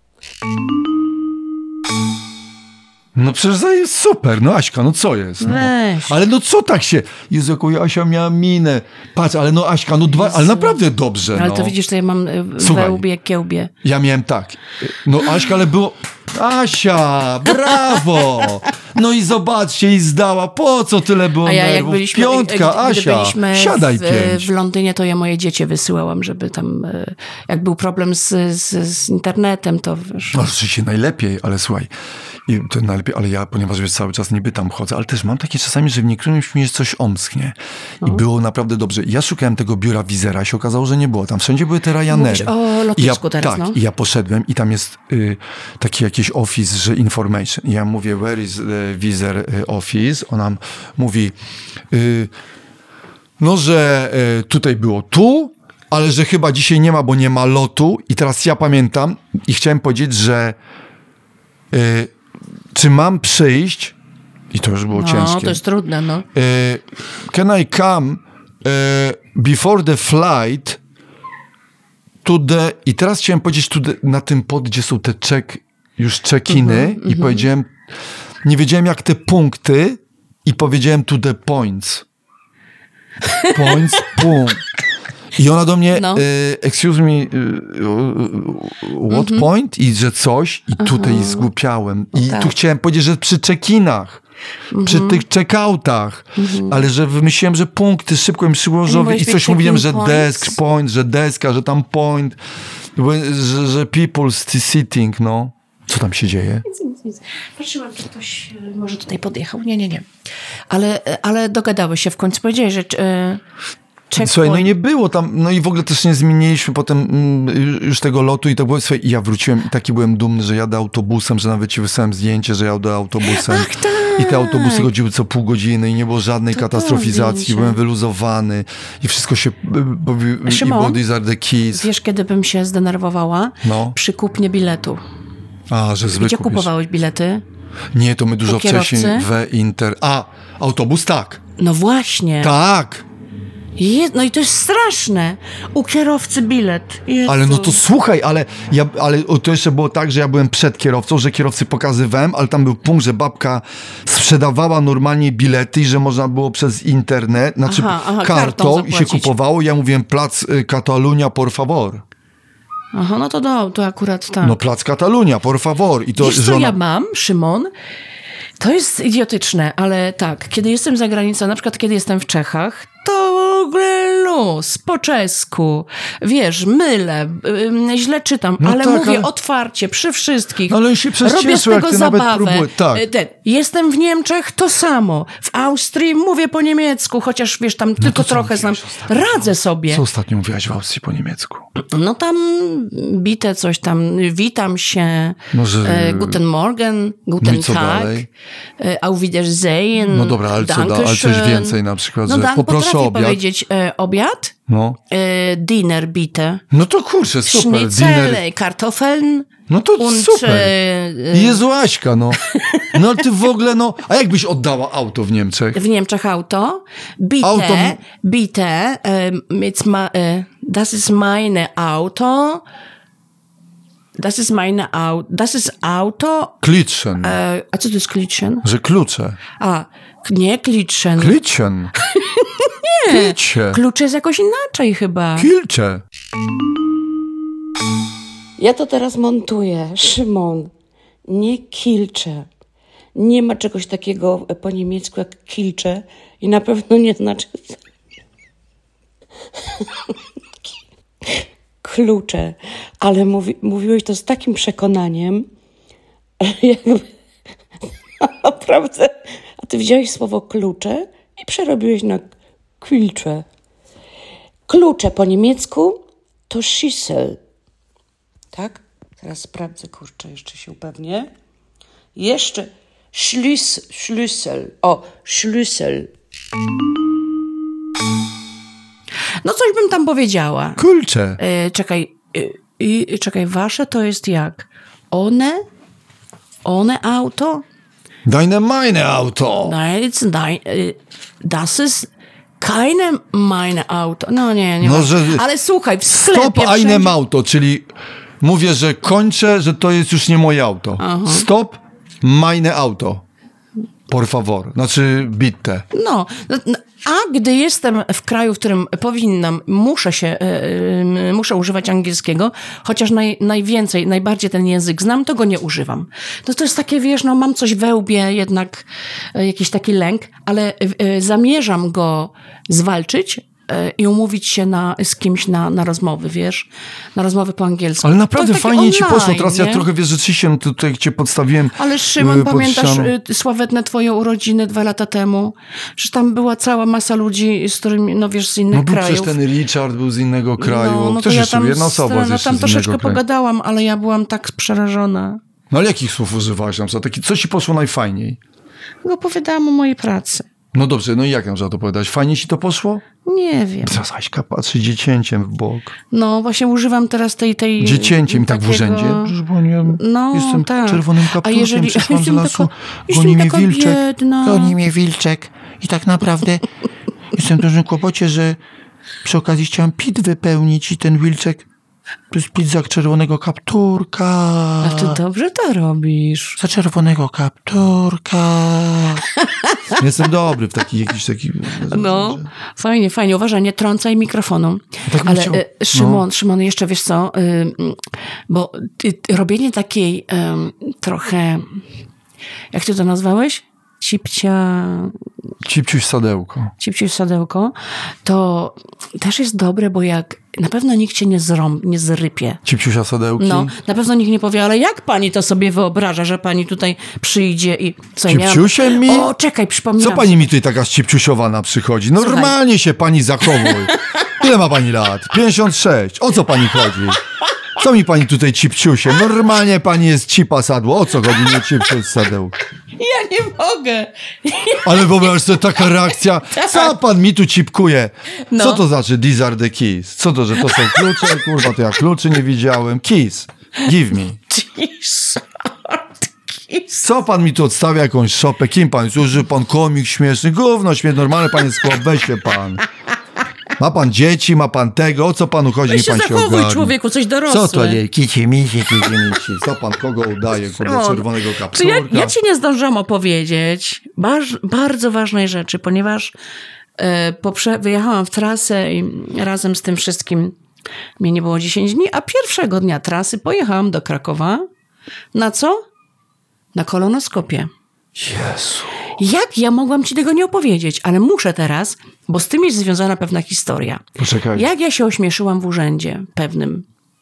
No przecież to jest super, no Aśka, no co jest? No. Weź. Ale no co tak się... Jezu, jaką Asia miała minę. Patrz, ale no Aśka, no dwa... Ale naprawdę dobrze, Ale no. to widzisz, to ja mam y, Słuchaj. we łbie kiełbie. Ja miałem tak. No Aśka, ale było... Asia, brawo! No i zobaczcie, i zdała. Po co tyle było A ja jak nerwów? byliśmy, Piątka, gdy Asia, byliśmy siadaj w, pięć. w Londynie, to ja moje dzieci wysyłałam, żeby tam, y, jak był problem z, z, z internetem, to wiesz... No oczywiście najlepiej, ale słuchaj, i to najlepiej, ale ja, ponieważ wiesz, cały czas niby tam chodzę, ale też mam takie czasami, że w niektórym mi coś omsknie. I było naprawdę dobrze. Ja szukałem tego biura Wizera i się okazało, że nie było. Tam wszędzie były te Ryanery. Mówisz o I lotnisku ja, teraz, tak, no. i ja poszedłem i tam jest y, taki jakiś office, że information. I ja mówię, where is the Vizer y, office? Ona mówi, y, no, że y, tutaj było tu, ale że chyba dzisiaj nie ma, bo nie ma lotu. I teraz ja pamiętam i chciałem powiedzieć, że y, czy mam przyjść, i to już było No, ciężkie. to jest trudne, no. Y, can I come y, before the flight to the... I teraz chciałem powiedzieć tu na tym pod, gdzie są te check, już check-iny Mm-hmm, i mm-hmm. powiedziałem, nie wiedziałem jak te punkty i powiedziałem to the points. Points, punkt. I ona do mnie, No. y, excuse me, y, what Mm-hmm. point? I że coś, i tutaj zgłupiałem. I tak. tu chciałem powiedzieć, że przy check-inach, przy tych check-outach, ale że wymyśliłem, że punkty, szybko mi przyłożowi mówiłeś i coś checking mówiłem, że points? desk, point, że deska, że tam point, że, że people sitting, no. Co tam się dzieje? Patrzyłam, czy ktoś y, może tutaj podjechał. Nie, nie, nie. Ale, ale dogadały się w końcu. Powiedziałeś, że... Y, checkpoint. Słuchaj, no i nie było tam, no i w ogóle też nie zmieniliśmy potem mm, już tego lotu i to było, słuchaj, i ja wróciłem i taki byłem dumny, że jadę autobusem, że nawet ci wysłałem zdjęcie, że jadę autobusem. Ach, tak. I te autobusy chodziły co pół godziny i nie było żadnej To katastrofizacji, zdjęcie. byłem wyluzowany i wszystko się, i Szymon, bodies are the keys. Wiesz, kiedy bym się zdenerwowała? No. Przy kupnie biletu. A, że zwykły. Gdzie kupowałeś bilety? Nie, to my dużo U kierowcy? wcześniej we Inter. A, autobus tak. No właśnie. Tak. Je, no i to jest straszne. U kierowcy bilet. Jezu. Ale no to słuchaj, ale, ja, ale to jeszcze było tak, że ja byłem przed kierowcą, że kierowcy pokazywałem, ale tam był punkt, że babka sprzedawała normalnie bilety i że można było przez internet, znaczy Aha, aha, kartą, kartą i się zapłacić. kupowało. Ja mówiłem plac y, Catalunya, por favor. Aha, no to do, to akurat tak. No plac Catalunya, por favor. I to, Wiesz, co żona... ja mam, Szymon? To jest idiotyczne, ale tak, kiedy jestem za granicą, na przykład kiedy jestem w Czechach, to w ogóle luz, po czesku, wiesz, mylę, yy, źle czytam, No ale tak, mówię ale- otwarcie, przy wszystkich. No ale on się przez Robię z cieszył, jak tego ty nawet zabawę. próbujesz. Tak. Yy, Ten, jestem w Niemczech, to samo. W Austrii mówię po niemiecku, chociaż wiesz, tam tylko No co trochę znam. mówiłeś ostatnio? Radzę sobie. Co ostatnio mówiłaś w Austrii po niemiecku? No tam bite coś tam, witam się, Może- e, guten Morgen, No guten i co Tag, dalej? e, auf Wiedersehen, No dobra, ale co da- ale coś Dankeschön. więcej na przykład, No że Dan poproszę potrafi obiad. powiedzieć e, obiad, No. e, Dinner bitte, No to kurczę, super. Schnitzel, Dinner. Kartoffeln No to und super. e, Jezu Aśka, no. No ale ty w ogóle, no. A jakbyś oddała auto w Niemczech? w Niemczech auto, bitte, Auto- bitte, e, it's ma, e, das ist meine Auto, das ist meine Auto, das ist Auto, Klitschen. e, a co to jest klitschen? Że klucze. A, nie klitschen. Klitschen. Nie. Klicie. Klucze jest jakoś inaczej chyba. Kilcze. Ja to teraz montuję. Szymon, nie kilcze. Nie ma czegoś takiego po niemiecku jak kilcze i na pewno nie znaczy klucze. Ale mówi, mówiłeś to z takim przekonaniem, jakby naprawdę. A ty wziąłeś słowo klucze i przerobiłeś na kilcze. Klucze po niemiecku to Schlüssel. Tak? Teraz sprawdzę, kurczę, jeszcze się upewnię. Jeszcze Schlüssel, Schlüssel. O, Schlüssel. No coś bym tam powiedziała. Kulcze. E, czekaj, e, i, czekaj, wasze to jest jak? One? One Auto? Deine meine Auto. Nein, it's dein, e, das ist keine meine Auto. No nie, nie No, ma. że- Ale słuchaj, w sklepie Stop wszędzie... einem Auto, czyli mówię, że kończę, że to jest już nie moje auto. Stop meine Auto. Por favor. Znaczy bitte. No, no, no, a gdy jestem w kraju, w którym powinnam, muszę się, e, e, muszę używać angielskiego, chociaż naj, najwięcej, najbardziej ten język znam, to go nie używam. No to jest takie, wiesz, no mam coś we łbie, jednak e, jakiś taki lęk, ale e, zamierzam go zwalczyć e, i umówić się na, z kimś na, na rozmowy, wiesz, na rozmowy po angielsku. Ale To naprawdę takie fajnie ci poszło. online, Teraz ja nie? trochę, wiesz, rzeczywiście no, tutaj jak cię podstawiłem. Ale Szymon, y, pod pamiętasz ścianą. y, sławetne twoje urodziny dwa lata temu? Że tam była cała masa ludzi, z którymi, no wiesz, z innych No był krajów. przecież ten Richard, był z innego kraju. No, no to Ktoś ja jeszcze, tam, jedna osoba no, jest jeszcze tam z troszeczkę innego kraju. pogadałam, ale ja byłam tak przerażona. No ale jakich słów używałaś tam? Co, taki, co ci poszło najfajniej? Opowiadałam o mojej pracy. No dobrze, no i jak nam za to powiedziałeś? Fajnie ci to poszło? Nie wiem. Teraz Aśka patrzy dziecięciem w bok. No właśnie używam teraz tej... tej Dziecięciem i tak w takiego- urzędzie. Proszę panią, No, jestem tak. czerwonym A kapturkiem, jeżeli- przyszłam z jestem lasu, taka- jestem goni mnie taka wilczek. biedna. Goni mnie wilczek. I tak naprawdę jestem w dużym kłopocie, że przy okazji chciałam pit wypełnić i ten wilczek to jest pit za czerwonego kapturka. A ty dobrze to robisz. Za czerwonego kapturka. Jestem dobry w takich jakichś takich... No, fajnie, fajnie. Uważaj, nie trącaj mikrofonu. Tak bym Ale chciał- e, Szymon, no. Szymon, jeszcze wiesz co, y, bo ty, ty, robienie takiej em, trochę, jak ty to nazwałeś? Cipcia, Cipciuś sadełko. cipciuś sadełko, to też jest dobre, bo jak na pewno nikt cię nie, zrą, nie zrypie. Cipciusia sadełki. No, na pewno nikt nie powie, ale jak pani to sobie wyobraża, że pani tutaj przyjdzie i... Co, ja miałam- Cipciusiem mi? O, czekaj, przypomniałam. Co pani mi tutaj taka cipciusiowana przychodzi? Normalnie się pani zachowuj. Ile ma pani lat? pięćdziesiąt sześć. O co pani chodzi? Co mi pani tutaj cipciusie? Normalnie pani jest cipa sadło. O co chodzi? Nie cipciuś sadełko. Ja nie mogę. Ale wyobraź sobie taka reakcja. Co pan mi tu cipkuje? No. Co to znaczy these are the keys? Co to, że to są klucze? Kurwa, to ja kluczy nie widziałem. Keys. Give me. Co pan mi tu odstawia jakąś szopę? Kim pan jest? Użył pan komik śmieszny? Gówno śmieszny, normalny pan jest chłop, weź się pan. Ma pan dzieci, ma pan tego, o co panu chodzi? Weź Niech się pan się zachowuj, ogarnie. człowieku, coś dorosłe. Co to nie? Kici misi, kici misi. Co pan kogo udaje? Kurde, Szymon, czerwonego Czy kapturka. ja, ja ci nie zdążyłam opowiedzieć baż, bardzo ważnej rzeczy, ponieważ e, poprze, wyjechałam w trasę i razem z tym wszystkim mnie nie było dziesięć dni, a pierwszego dnia trasy pojechałam do Krakowa. Na co? Na kolonoskopię. Jezu. Jak ja mogłam ci tego nie opowiedzieć? Ale muszę teraz, bo z tym jest związana pewna historia. Poczekaj. Jak ja się ośmieszyłam w urzędzie pewnym.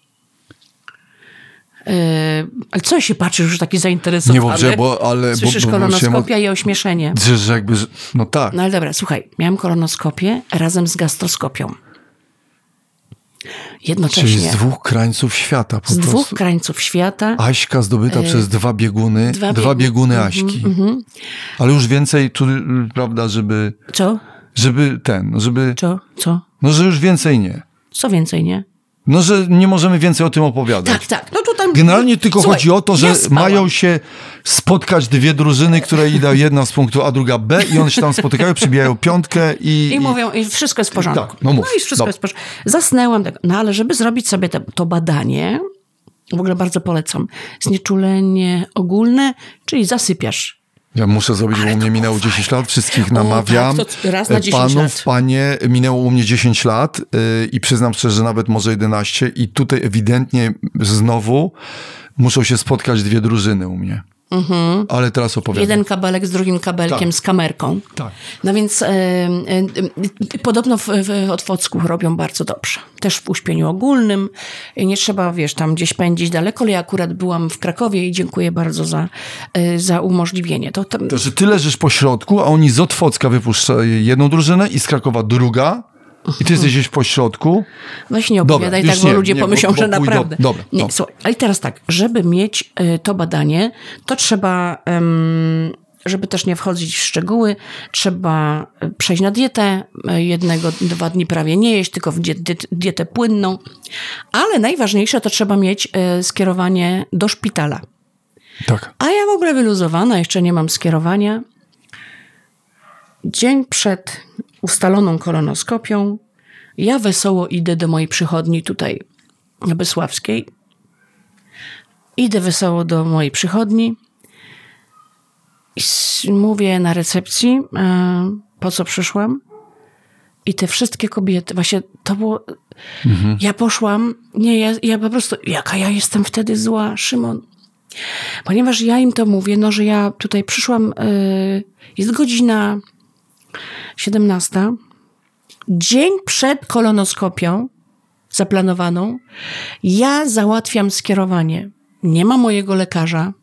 Yy, ale co się patrzysz już taki zainteresowany? Nie, dobrze, bo ale... Słyszysz bo, bo, kolonoskopia i ośmieszenie. Że, że jakby, no tak. No ale dobra, słuchaj, miałam kolonoskopię razem z gastroskopią. Jednocześnie. Czyli z dwóch krańców świata po z prostu. dwóch krańców świata. Aśka zdobyta y- przez dwa bieguny. Dwa, dwa biegu- bieguny mm-hmm, Aśki. Mm-hmm. Ale już więcej tu, prawda, żeby... Co? Żeby ten, no żeby... Co? Co? No, że już więcej nie. Co więcej, nie? No, że nie możemy więcej o tym opowiadać. Tak, tak. No to tam... Generalnie tylko Słuchaj, chodzi o to, że ja spałam. mają się spotkać dwie drużyny, które idą jedna z punktu A, druga B i one się tam spotykają, przybijają piątkę i... I mówią, i wszystko jest w porządku. Tak, no mów. No i wszystko No. jest w porządku. Zasnęłam, tak. No ale żeby zrobić sobie te, to badanie, w ogóle bardzo polecam, znieczulenie ogólne, czyli zasypiasz. Ja muszę zrobić, bo u mnie minęło dziesięć lat, wszystkich namawiam. tak, to raz na dziesięć Panów, lat. panie, minęło u mnie dziesięć lat yy, i przyznam szczerze, że nawet może jedenaście i tutaj ewidentnie znowu muszą się spotkać dwie drużyny u mnie. Mhm. Ale teraz opowiadam. Jeden kabelek z drugim kabelkiem, Tak. z kamerką. Tak. No więc e, e, podobno w, w Otwocku robią bardzo dobrze. Też w uśpieniu ogólnym. I nie trzeba, wiesz, tam gdzieś pędzić daleko, ale ja akurat byłam w Krakowie i dziękuję bardzo za, e, za umożliwienie. To, to... To, że ty leżysz po środku, a oni z Otwocka wypuszczają jedną drużynę i z Krakowa druga i ty jesteś gdzieś po środku. Weź nie opowiadaj Dobra, tak, bo nie, ludzie nie, pomyślą, bo- bo że pójdą- naprawdę. dobra, nie, no. słuchaj, ale teraz tak, żeby mieć y, to badanie, to trzeba, ym, żeby też nie wchodzić w szczegóły, trzeba y, przejść na dietę, y, jednego, dwa dni prawie nie jeść, tylko w diet, diet, dietę płynną, ale najważniejsze to trzeba mieć y, skierowanie do szpitala. Tak. A ja w ogóle wyluzowana, jeszcze nie mam skierowania. Dzień przed ustaloną kolonoskopią ja wesoło idę do mojej przychodni tutaj na Bysławskiej. Idę wesoło do mojej przychodni i s- mówię na recepcji, e, po co przyszłam. I te wszystkie kobiety, właśnie to było... Mhm. Ja poszłam, nie, ja, ja po prostu, jaka ja jestem wtedy zła, Szymon. Ponieważ ja im to mówię, no, że ja tutaj przyszłam, y, jest godzina siedemnasta, dzień przed kolonoskopią zaplanowaną, ja załatwiam skierowanie. Nie ma mojego lekarza.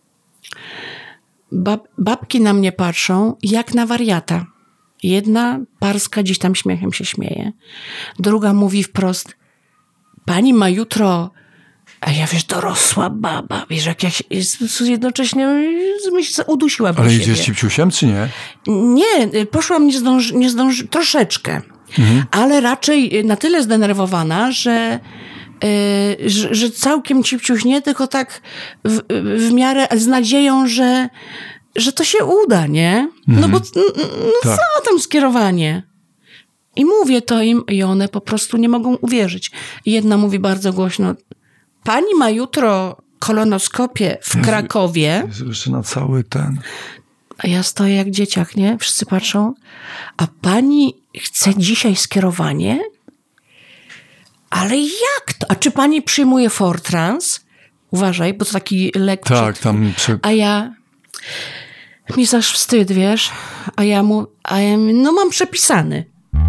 Bab, babki na mnie patrzą jak na wariata. Jedna parska gdzieś tam śmiechem się śmieje. Druga mówi wprost, pani ma jutro... A ja, wiesz, dorosła baba, wiesz, jak ja się, jednocześnie myśl, udusiłabym Ale siebie. idziesz cipciusiem, czy nie? Nie, poszłam nie zdąży, nie zdąży, troszeczkę, mhm. ale raczej na tyle zdenerwowana, że, yy, że, że całkiem cipciuś nie, tylko tak w, w miarę z nadzieją, że, że to się uda, nie? Mhm. No bo no, tak. co tam skierowanie? I mówię to im i one po prostu nie mogą uwierzyć. I jedna mówi bardzo głośno, pani ma jutro kolonoskopię w Krakowie. Jezu, jeszcze na cały ten... A ja stoję jak dzieciak, nie? Wszyscy patrzą. A pani chce dzisiaj skierowanie? Ale jak to? A czy pani przyjmuje Fortrans? Uważaj, bo to taki lek... Tak, przed... tam... Przy... A ja... Mi jest aż wstyd, wiesz? A ja mu... A ja mówię, no mam przepisany.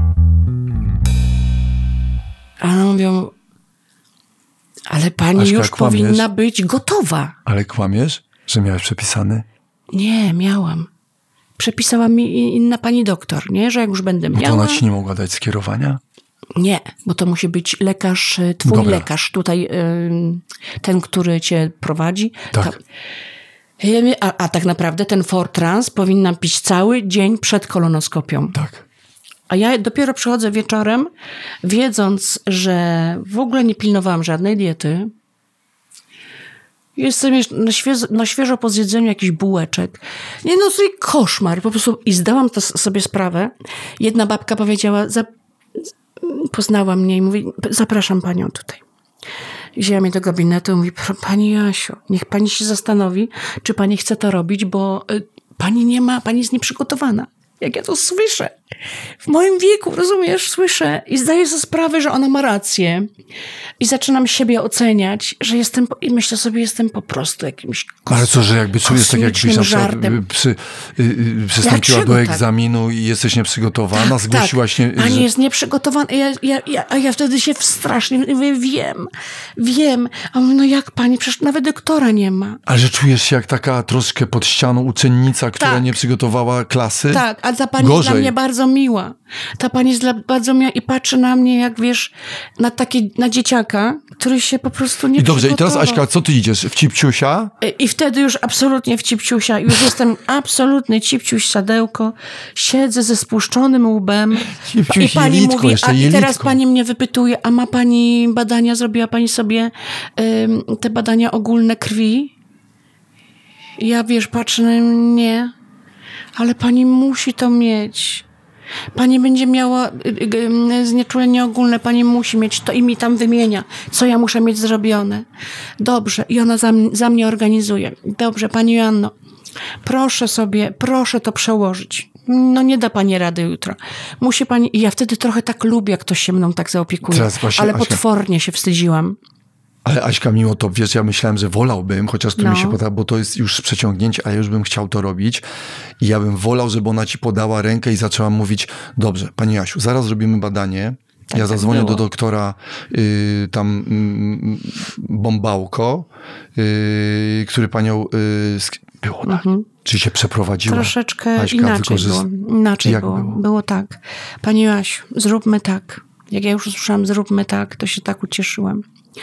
A one mówią... Ale pani Aśka, już kłamiesz? powinna być gotowa. Ale kłamiesz, że miałeś przepisany? Nie, miałam. Przepisała mi inna pani doktor, nie? Że jak już będę Bo to miała... ona ci nie mogła dać skierowania? Nie, bo to musi być lekarz, twój Dobra. lekarz, tutaj y, ten, który cię prowadzi. Tak. A, a tak naprawdę ten Fortrans powinnam pić cały dzień przed kolonoskopią. Tak. A ja dopiero przychodzę wieczorem, wiedząc, że w ogóle nie pilnowałam żadnej diety. Jestem na świeżo, na świeżo po zjedzeniu jakiś bułeczek. Nie no, sobie koszmar. Po prostu i zdałam to sobie sprawę. Jedna babka powiedziała, za, poznała mnie i mówi, zapraszam panią tutaj. Wzięła mnie do gabinetu i mówi, pani Jasiu, niech pani się zastanowi, czy pani chce to robić, bo y, pani nie ma, pani jest nieprzygotowana. jak ja to słyszę. W moim wieku, rozumiesz, słyszę i zdaję sobie sprawę, że ona ma rację. I zaczynam siebie oceniać, że jestem, i myślę sobie, jestem po prostu jakimś kos- Ale co, że jakby czujesz tak, jakbyś na przykład przy, y, y, przystąpiła do egzaminu tak? i jesteś nieprzygotowana, tak, zgłosiłaś... Tak. Nie, Pani że... jest nieprzygotowana, ja, ja, ja, a ja wtedy się strasznie mówię, wiem, wiem. A mówię, no jak pani, przecież nawet doktora nie ma. Ale że czujesz się jak taka troszkę pod ścianą uczennica, która tak. nie przygotowała klasy? Tak, ale ta pani Gorzej. jest dla mnie bardzo miła. Ta pani jest dla, bardzo miła i patrzy na mnie, jak wiesz, na taki, na dzieciaka, który się po prostu nie I dobrze, przygotował. i teraz Aśka, co ty idziesz? W cipciusia? I, i wtedy już absolutnie w cipciusia. Już jestem absolutny cipciuś, sadełko. Siedzę ze spuszczonym łbem. Cipciuś, I pani jelitko, mówi, jeszcze a jelitko. teraz pani mnie wypytuje, a ma pani badania, zrobiła pani sobie ym, te badania ogólne krwi? I ja, wiesz, patrzę na nie, ale pani musi to mieć. Pani będzie miała znieczulenie ogólne, pani musi mieć to i mi tam wymienia, co ja muszę mieć zrobione. Dobrze. I ona za, za mnie organizuje. Dobrze, pani Joanno, proszę sobie, proszę to przełożyć. No nie da pani rady jutro. Musi pani... I ja wtedy trochę tak lubię, jak ktoś się mną tak zaopiekuje. Właśnie, ale Aśka, potwornie się wstydziłam. Ale Aśka, mimo to, wiesz, ja myślałem, że wolałbym, chociaż to no. mi się podoba, bo to jest już przeciągnięcie, a ja już bym chciał to robić. I ja bym wolał, żeby ona ci podała rękę i zaczęła mówić, dobrze, pani Jasiu, zaraz zrobimy badanie. Tak, ja zadzwonię tak do doktora y, tam y, Bombałko, y, który panią... Y, było tak? Mhm. Czy się przeprowadziła? Troszeczkę Aśka, inaczej wykorzyst... było. Inaczej Jak było. było. Było tak. Pani Jasiu, zróbmy tak. Jak ja już usłyszałam, zróbmy tak, to się tak ucieszyłam.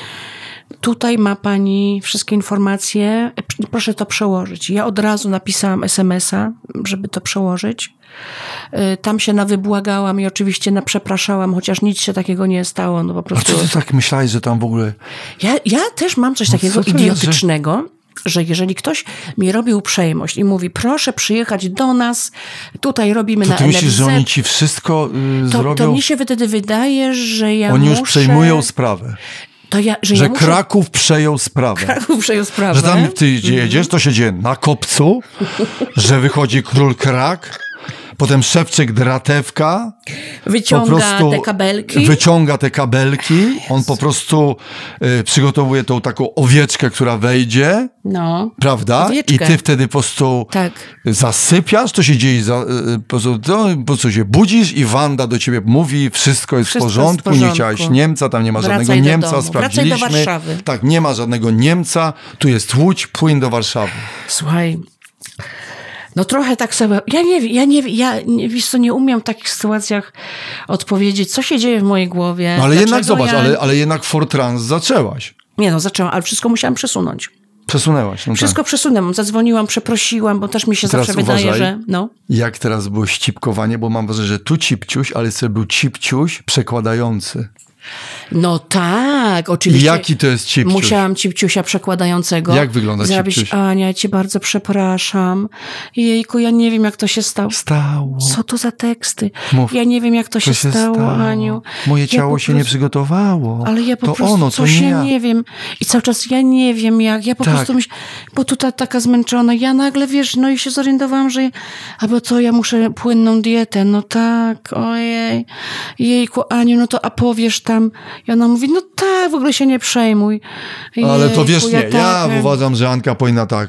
Tutaj ma pani wszystkie informacje, proszę to przełożyć. Ja od razu napisałam es em es a, żeby to przełożyć. Tam się nawybłagałam i oczywiście naprzepraszałam, chociaż nic się takiego nie stało. No po prostu... A co ty tak myślałeś, że tam w ogóle... Ja, ja też mam coś takiego no idiotycznego, jest, że... że jeżeli ktoś mi robi uprzejmość i mówi, proszę przyjechać do nas, tutaj robimy to na ty en ef zet. myślisz, że oni ci wszystko yy, to, zrobią? To mi się wtedy wydaje, że ja Oni muszę... już przejmują sprawę. To ja, że że ja muszę... Kraków przejął sprawę. Kraków przejął sprawę. Że tam ty jedziesz, to się dzieje na kopcu, że wychodzi król Krak, potem szewczyk Dratewka. Wyciąga po prostu te kabelki. Wyciąga te kabelki. On po prostu y, przygotowuje tą taką owieczkę, która wejdzie. No. Prawda? Owieczkę. I ty wtedy po prostu tak. zasypiasz, to się dzieje, za, y, po, prostu, to, po prostu się budzisz i Wanda do ciebie mówi, wszystko jest wszystko w porządku, w porządku, nie chciałaś Niemca, tam nie ma Wracaj żadnego do Niemca, domu. sprawdziliśmy. Wracaj do Warszawy. Tak, nie ma żadnego Niemca, tu jest Łódź, płyń do Warszawy. Słuchaj, no trochę tak sobie, ja nie wiem, ja nie ja nie, wiesz co, nie umiem w takich sytuacjach odpowiedzieć, co się dzieje w mojej głowie. No ale jednak zobacz, ja... ale, ale jednak Fortrans zaczęłaś. Nie no, zaczęłam, ale wszystko musiałam przesunąć. Przesunęłaś. No wszystko tak. przesunęłam, zadzwoniłam, przeprosiłam, bo też mi się teraz zawsze wydaje, uważaj, że no. Jak teraz było ścipkowanie, bo mam wrażenie, że tu cipciuś, ale sobie był cipciuś przekładający. No tak, oczywiście. I jaki to jest cipciuś? Musiałam cipciusia przekładającego. Jak wygląda zrobić. cipciuś? Ania, ja cię bardzo przepraszam. Jejku, ja nie wiem, jak to się stało. Stało. Co to za teksty? Mów, ja nie wiem, jak to, to się, się stało, stało, Aniu. Moje ja ciało się prostu... nie przygotowało. Ale ja po to prostu ono, to coś nie ja ja. nie wiem. I cały czas ja nie wiem, jak. Ja po tak. prostu myślę, bo tutaj taka zmęczona. Ja nagle, wiesz, no i się zorientowałam, że albo co, ja muszę płynną dietę. No tak, ojej. Jejku, Aniu, no to a powiesz tam. I ona mówi, no tak, w ogóle się nie przejmuj. Jejku, ale to wiesz, ja nie, tak... ja uważam, że Anka powinna tak.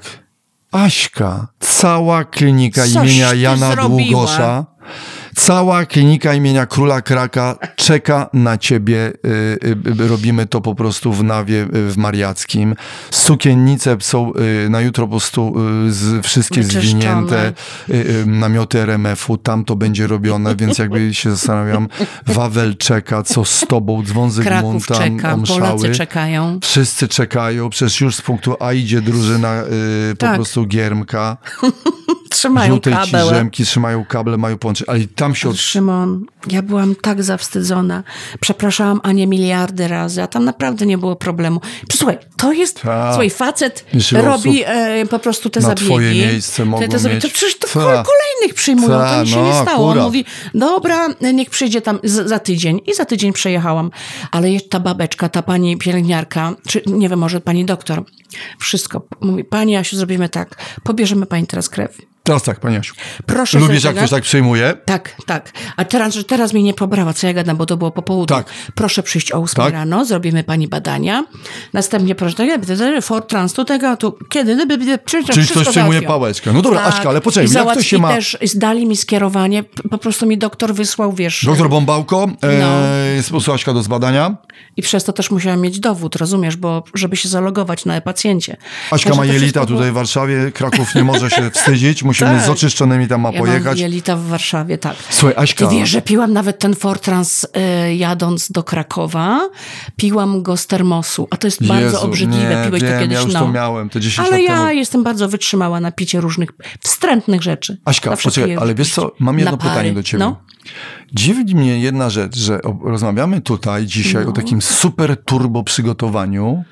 Aśka, cała klinika Coś imienia Jana zrobiła. Długosza, cała klinika imienia Króla Kraka czeka na ciebie. Y, y, robimy to po prostu w Nawie, y, w Mariackim. Sukiennice są y, na jutro po prostu y, z, wszystkie Wyczyszczone. zwinięte. Y, y, namioty er em efu, tam to będzie robione, więc jakby się zastanawiam, Wawel czeka, co z tobą, dzwon Kraków Zygmunta, czeka, omszały. Polacy czekają. Wszyscy czekają, przecież już z punktu A idzie drużyna y, po tak. prostu Giermka. Trzymają żółtej kabel. ci rzemki, trzymają kable, mają połączyć, ale tam się... Od... Szymon, ja byłam tak zawstydzona. Przepraszałam Anię miliardy razy, a tam naprawdę nie było problemu. Słuchaj, to jest... Ta. Słuchaj, facet Jeśli robi e, po prostu te na zabiegi. twoje miejsce mogą to, to, mieć... to przecież to Ta. kolejnych przyjmują, Ta, to nic się no, nie stało. akurat. On mówi, dobra, niech przyjdzie tam z, za tydzień. I za tydzień przejechałam. Ale jeszcze ta babeczka, ta pani pielęgniarka, czy nie wiem, może pani doktor, wszystko. Mówi, pani Asiu, zrobimy tak, pobierzemy pani teraz krew. Teraz tak, pani Asiu. Proszę Lubisz, sobie jak ktoś tak przejmuje? Tak, tak. A teraz, że teraz mnie nie pobrała, co ja gadam, bo to było po południu. Tak. Proszę przyjść o ósmej Tak. rano, zrobimy pani badania. Następnie proszę, tak, Fortrans, tu tego, tu kiedy, Czyli ktoś przejmuje pałeczkę. No dobra, tak. Aśka, ale poczekaj, I jak ktoś się ma... też dali mi skierowanie, po prostu mi doktor wysłał, wiesz... Doktor Bombałko, No. e, jest po prostu Aśka do zbadania. I przez to też musiałam mieć dowód, rozumiesz, bo żeby się zalogować na e-pacjencie. Aśka Także ma to jelita wszystko tutaj było- w Warszawie, Kraków nie może się wstydzić, musimy Tak. z oczyszczonymi tam ma Ja pojechać. mam jelita w Warszawie, tak. Słuchaj, Aśka... Ty wiesz, że piłam nawet ten Fortrans y, jadąc do Krakowa, piłam go z termosu, a to jest bardzo Jezu, obrzydliwe. nie, Piłeś wiem, to kiedyś, ja już no. to miałem, te dziesięć Ale lat ja temu. jestem bardzo wytrzymała na picie różnych wstrętnych rzeczy. Aśka, Zawsze poczekaj, piję ale wiesz co, mam jedno napary. pytanie do ciebie. No. Dziwi mnie jedna rzecz, że o- rozmawiamy tutaj dzisiaj No. o takim super turbo przygotowaniu,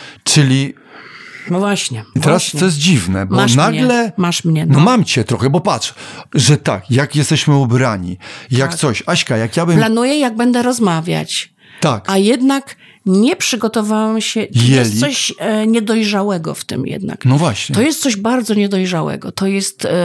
czyli No właśnie. i teraz właśnie. to jest dziwne, bo Masz nagle... Mnie, masz mnie. No No. mam cię trochę, bo patrz, że tak, jak jesteśmy ubrani, jak Tak. coś. Aśka, jak ja bym... Planuję, jak będę rozmawiać. Tak, A jednak nie przygotowałam się. Jelit. Jest coś e, niedojrzałego w tym jednak. no właśnie. To jest coś bardzo niedojrzałego. To jest e,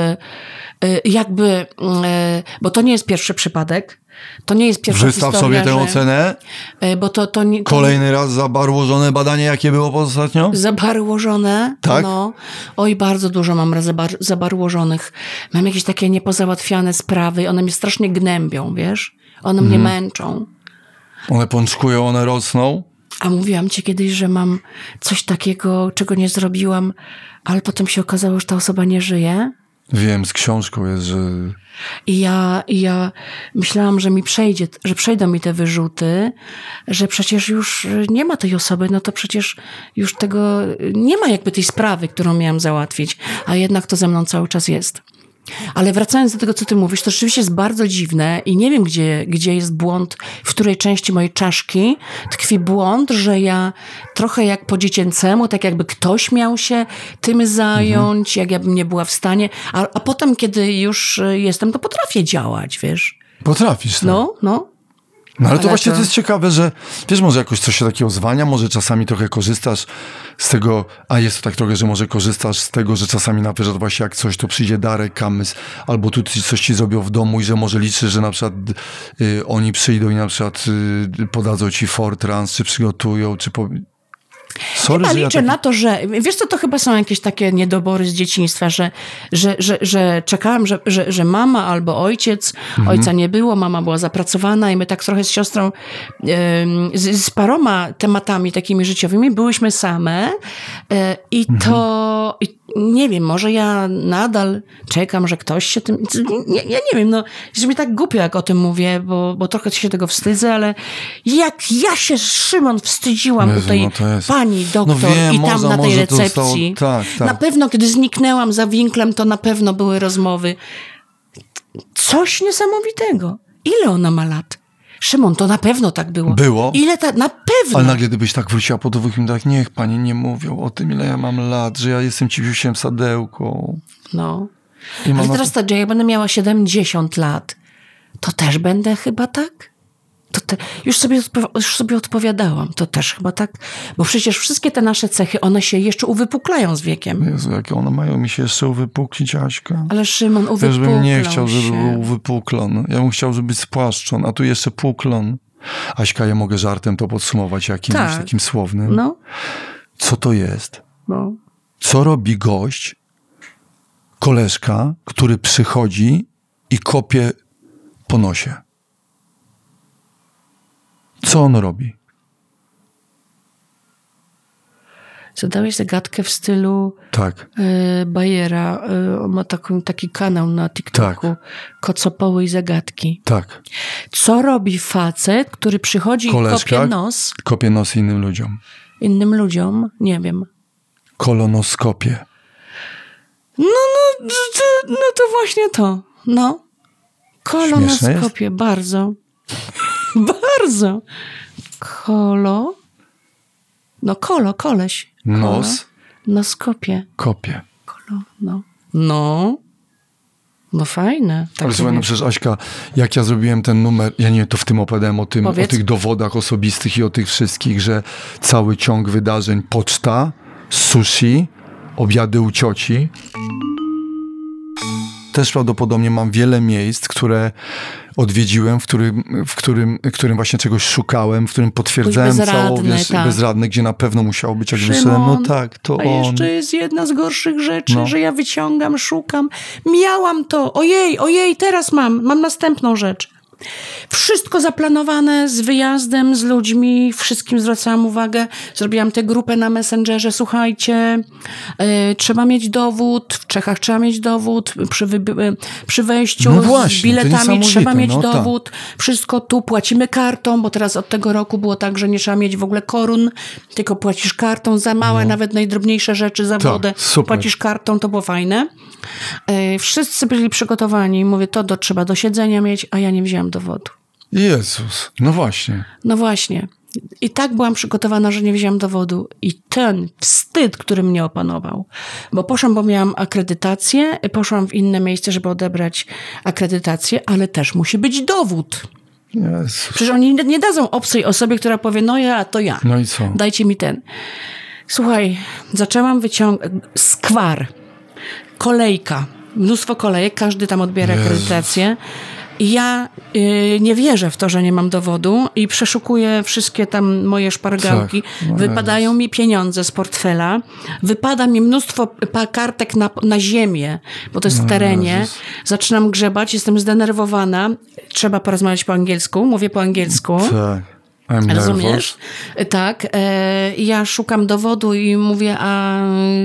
e, jakby, e, bo to nie jest pierwszy przypadek. To nie jest pierwsza Wystaw historia, sobie tę że, ocenę. e, bo to, to, nie, to Kolejny raz zabarłożone badanie, jakie było ostatnio? zabarłożone. Tak? No. Oj, bardzo dużo mam raz zabar, zabarłożonych. Mam jakieś takie niepozałatwiane sprawy. One mnie strasznie gnębią, wiesz? One mnie Mhm. męczą. One pączkują, one rosną. A mówiłam ci kiedyś, że mam coś takiego, czego nie zrobiłam, ale potem się okazało, że ta osoba nie żyje. Wiem, z książką jest, że... I ja, i ja myślałam, że mi przejdzie, że przejdą mi te wyrzuty, że przecież już nie ma tej osoby, no to przecież już tego, nie ma jakby tej sprawy, którą miałam załatwić, a jednak to ze mną cały czas jest. Ale wracając do tego, co ty mówisz, to rzeczywiście jest bardzo dziwne i nie wiem, gdzie, gdzie jest błąd, w której części mojej czaszki tkwi błąd, że ja trochę jak po dziecięcemu, tak jakby ktoś miał się tym zająć, mhm. jak ja bym nie była w stanie, a, a potem, kiedy już jestem, to potrafię działać, wiesz. Potrafisz, tak? No, no. No ale to Ale właśnie to- to jest ciekawe, że wiesz, może jakoś coś się takiego zwalnia, może czasami trochę korzystasz z tego, a jest to tak trochę, że może korzystasz z tego, że czasami na przykład właśnie jak coś, to przyjdzie Darek, Kamys, albo tu ci- coś ci zrobią w domu i że może liczysz, że na przykład y, oni przyjdą i na przykład y, podadzą ci Fortrans, czy przygotują, czy po... Sorry, Chyba że ja liczę taki... na to, że wiesz co, to chyba są jakieś takie niedobory z dzieciństwa, że, że, że, że czekałam, że, że, że mama albo ojciec, Mhm. ojca nie było, mama była zapracowana i my tak trochę z siostrą em, z, z paroma tematami takimi życiowymi byłyśmy same e, i to i nie wiem, może ja nadal czekam, że ktoś się tym... Nie, ja nie wiem, no jest mi tak głupio, jak o tym mówię, bo, bo trochę się tego wstydzę, ale jak ja się, Szymon, wstydziłam Jezu, u tej no to jest- pani doktor No wiem, i tam może- na tej może to recepcji. zostało- tak, tak. Na pewno, kiedy zniknęłam za winklem, to na pewno były rozmowy. Coś niesamowitego. Ile ona ma lat? Szymon, to na pewno tak było. Było? Ile ta... Na pewno. Ale nagle gdybyś tak wróciła po dwóch minutach, niech pani nie mówią o tym, ile ja mam lat, że ja jestem ciusiusiem sadełką. No. I mam Ale na teraz tak, że jak będę miała siedemdziesiąt lat, to też będę chyba tak? To te, już, sobie odpo- już sobie odpowiadałam, to też chyba tak? Bo przecież wszystkie te nasze cechy, one się jeszcze uwypuklają z wiekiem. Jezu, jakie one mają mi się jeszcze uwypuklić, Aśka. Ale Szymon, Też uwypuklą bym nie chciał, żeby się. był wypuklon. Ja bym chciał, żeby być spłaszczon, a tu jeszcze puklon. Aśka, ja mogę żartem to podsumować jakimś Tak. takim słownym. No, Co to jest? no. Co robi gość, koleżka, który przychodzi i kopie po nosie? Co on robi? Zadałeś zagadkę w stylu Tak. y, Bajera. Y, on ma taki, taki kanał na TikToku. Tak. Kocopoły i zagadki. Tak. Co robi facet, który przychodzi Koleżka. i kopie nos Kopie nos innym ludziom. innym ludziom? Nie wiem. Kolonoskopie. No, no, to, no to właśnie to. No. Kolonoskopie. Bardzo. Bardzo. Kolo. No kolo, koleś. Kolo. Nos. Noskopie. Kopie. Kolo, no. No. No fajne. Tak Ale słuchaj, no wiesz. przecież Aśka, jak ja zrobiłem ten numer, ja nie to w tym opowiadałem o tym, Powiedz. o tych dowodach osobistych i o tych wszystkich, że cały ciąg wydarzeń, poczta, sushi, obiady u cioci. też prawdopodobnie mam wiele miejsc, które odwiedziłem, w którym, w którym, w którym właśnie czegoś szukałem, w którym potwierdzałem całą, wiesz, tak. bezradny, gdzie na pewno musiało być, jak Szymon, wyszedłem, no tak, to a on. jeszcze jest jedna z gorszych rzeczy, No. że ja wyciągam, szukam. Miałam to, ojej, ojej, teraz mam, mam następną rzecz. Wszystko zaplanowane z wyjazdem, z ludźmi, wszystkim zwracałam uwagę. Zrobiłam tę grupę na Messengerze, słuchajcie, yy, trzeba mieć dowód, w Czechach trzeba mieć dowód, przy, wy, przy wejściu no właśnie, z biletami trzeba mieć no dowód, tak. Wszystko tu, płacimy kartą, bo teraz od tego roku było tak, że nie trzeba mieć w ogóle korun, tylko płacisz kartą za małe, no. nawet najdrobniejsze rzeczy, za tak, wodę, super. Płacisz kartą, to było fajne. Yy, wszyscy byli przygotowani, mówię, to do, trzeba do siedzenia mieć, a ja nie wzięłam dowodu. Jezus, no właśnie. No właśnie. I tak byłam przygotowana, że nie wzięłam dowodu. I ten wstyd, który mnie opanował, bo poszłam, bo miałam akredytację, poszłam w inne miejsce, żeby odebrać akredytację, ale też musi być dowód. Jezus. Przecież oni nie dadzą obcej osobie, która powie, no ja, to ja. No i co? Dajcie mi ten. Słuchaj, zaczęłam wyciągać skwar, kolejka, mnóstwo kolejek, każdy tam odbiera Jezus. akredytację. I ja y, nie wierzę w to, że nie mam dowodu i przeszukuję wszystkie tam moje szpargałki. Tak. No Wypadają Jezus. mi pieniądze z portfela. Wypada mi mnóstwo pa- kartek na, na ziemię, bo to jest w No terenie. Jezus. Zaczynam grzebać, jestem zdenerwowana. Trzeba porozmawiać po angielsku. Mówię po angielsku. Tak. I'm Rozumiesz? Tak. E, ja szukam dowodu i mówię, a,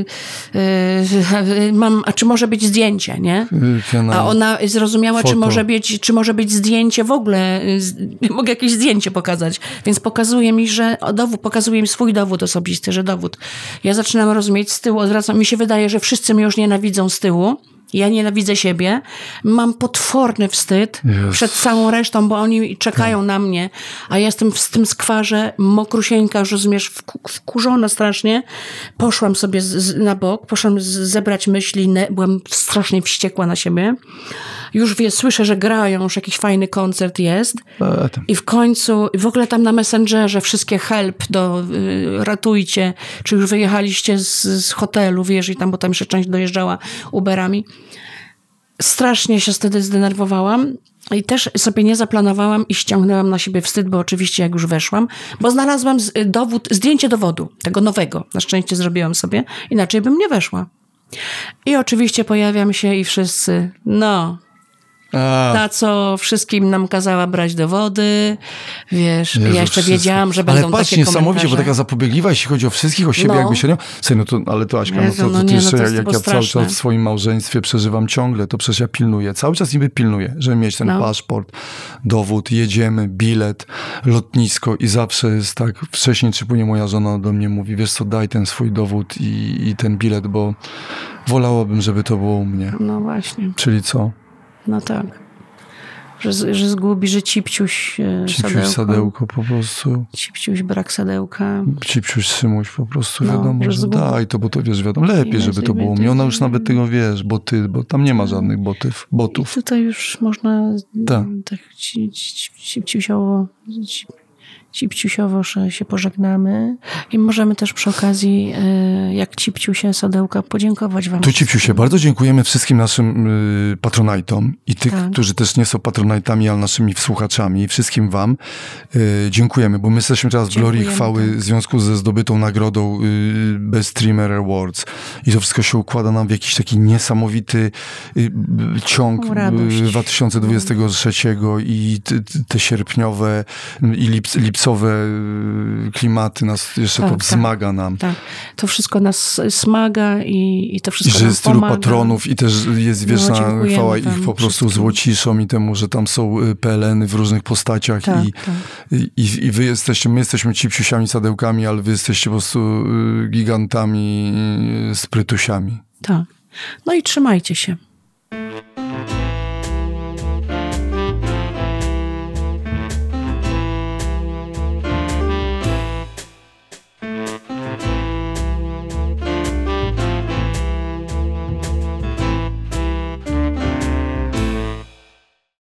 e, mam, a czy może być zdjęcie, nie? A ona zrozumiała, czy może, być, czy może być zdjęcie w ogóle. Z, mogę jakieś zdjęcie pokazać. Więc pokazuje mi, że o, dowód, pokazuje mi swój dowód osobisty, że dowód. Ja zaczynam rozumieć z tyłu, odwracam. Mi się wydaje, że wszyscy mnie już nienawidzą z tyłu. Ja nienawidzę siebie. Mam potworny wstyd Yes. przed całą resztą, bo oni czekają hmm. na mnie, a ja jestem w tym skwarze, mokrusieńka, już rozumiesz, wku, wkurzona strasznie. Poszłam sobie z, z, na bok, poszłam z, zebrać myśli, ne, byłam strasznie wściekła na siebie. Już wie, słyszę, że grają, już jakiś fajny koncert jest. I w końcu, w ogóle tam na Messengerze wszystkie help do y, ratujcie, czy już wyjechaliście z, z hotelu, wiesz, i tam, bo tam jeszcze część dojeżdżała Uberami. Strasznie się wtedy zdenerwowałam i też sobie nie zaplanowałam i ściągnęłam na siebie wstyd, bo oczywiście jak już weszłam, bo znalazłam dowód, zdjęcie dowodu, tego nowego. Na szczęście zrobiłam sobie, inaczej bym nie weszła. I oczywiście pojawiam się i wszyscy, no... A. Ta, co wszystkim nam kazała brać dowody, wiesz, Jezu, ja jeszcze wszystko. wiedziałam, że będą ale patrz, takie niesamowicie, komentarze. bo taka zapobiegliwa, jeśli chodzi o wszystkich, o siebie No. jakby średnio. Słuchaj, no to, ale to Aśka, Jezu, no to, to, no to nie, jeszcze no to jest jak, jak ja straszne. cały czas w swoim małżeństwie przeżywam ciągle, to przecież ja pilnuję, cały czas niby pilnuję, żeby mieć ten No. paszport, dowód, jedziemy, bilet, lotnisko i zawsze jest tak, wcześniej czy później moja żona do mnie mówi, wiesz co, daj ten swój dowód i, i ten bilet, bo wolałabym, żeby to było u mnie. No właśnie, Czyli co? no tak. Że, że zgubi, że cipciuś e, Cipciuś sadełko. sadełko po prostu. Cipciuś brak sadełka. Cipciuś Szymuś po prostu, No, wiadomo, że że zgubił. daj to, bo to wiesz, wiadomo, lepiej, Nie, żeby to było u mnie. Ona już nawet tego wiesz, boty, bo tam nie ma żadnych botów. I botów. tutaj już można Tak. tak ci- ci- cipciusiowo, ci- cipciusiowo że się pożegnamy i możemy też przy okazji, e, jak cipciusie sadełka, podziękować wam. Tu Cipciusie, bardzo dziękujemy wszystkim naszym y, patronajtom i tych, Tak. którzy też nie są patronajtami, ale naszymi słuchaczami. Wszystkim wam y, dziękujemy, bo my jesteśmy teraz w glorii Dziękujemy, chwały tak. w związku ze zdobytą nagrodą y, Best Streamer Awards. I to wszystko się układa nam w jakiś taki niesamowity y, y, ciąg Taką radość. y, dwa tysiące dwudziestego trzeciego i te, te sierpniowe i lips, lipsowe y, klimaty nas jeszcze Tak, to tak. wzmaga nam. Tak, to wszystko nas smaga i, i to I wszystko że nam jest tylu pomaga. patronów i też jest No, wieczna dziękujemy chwała ich wam po prostu wszystkim. złociszom i temu, że tam są y, P L N-y w różnych postaciach Tak, i, tak. i, i wy jesteście, my jesteśmy cipciusiami, sadełkami, ale wy jesteście po prostu y, gigantami, y, sprytusiami. Tak. No i trzymajcie się.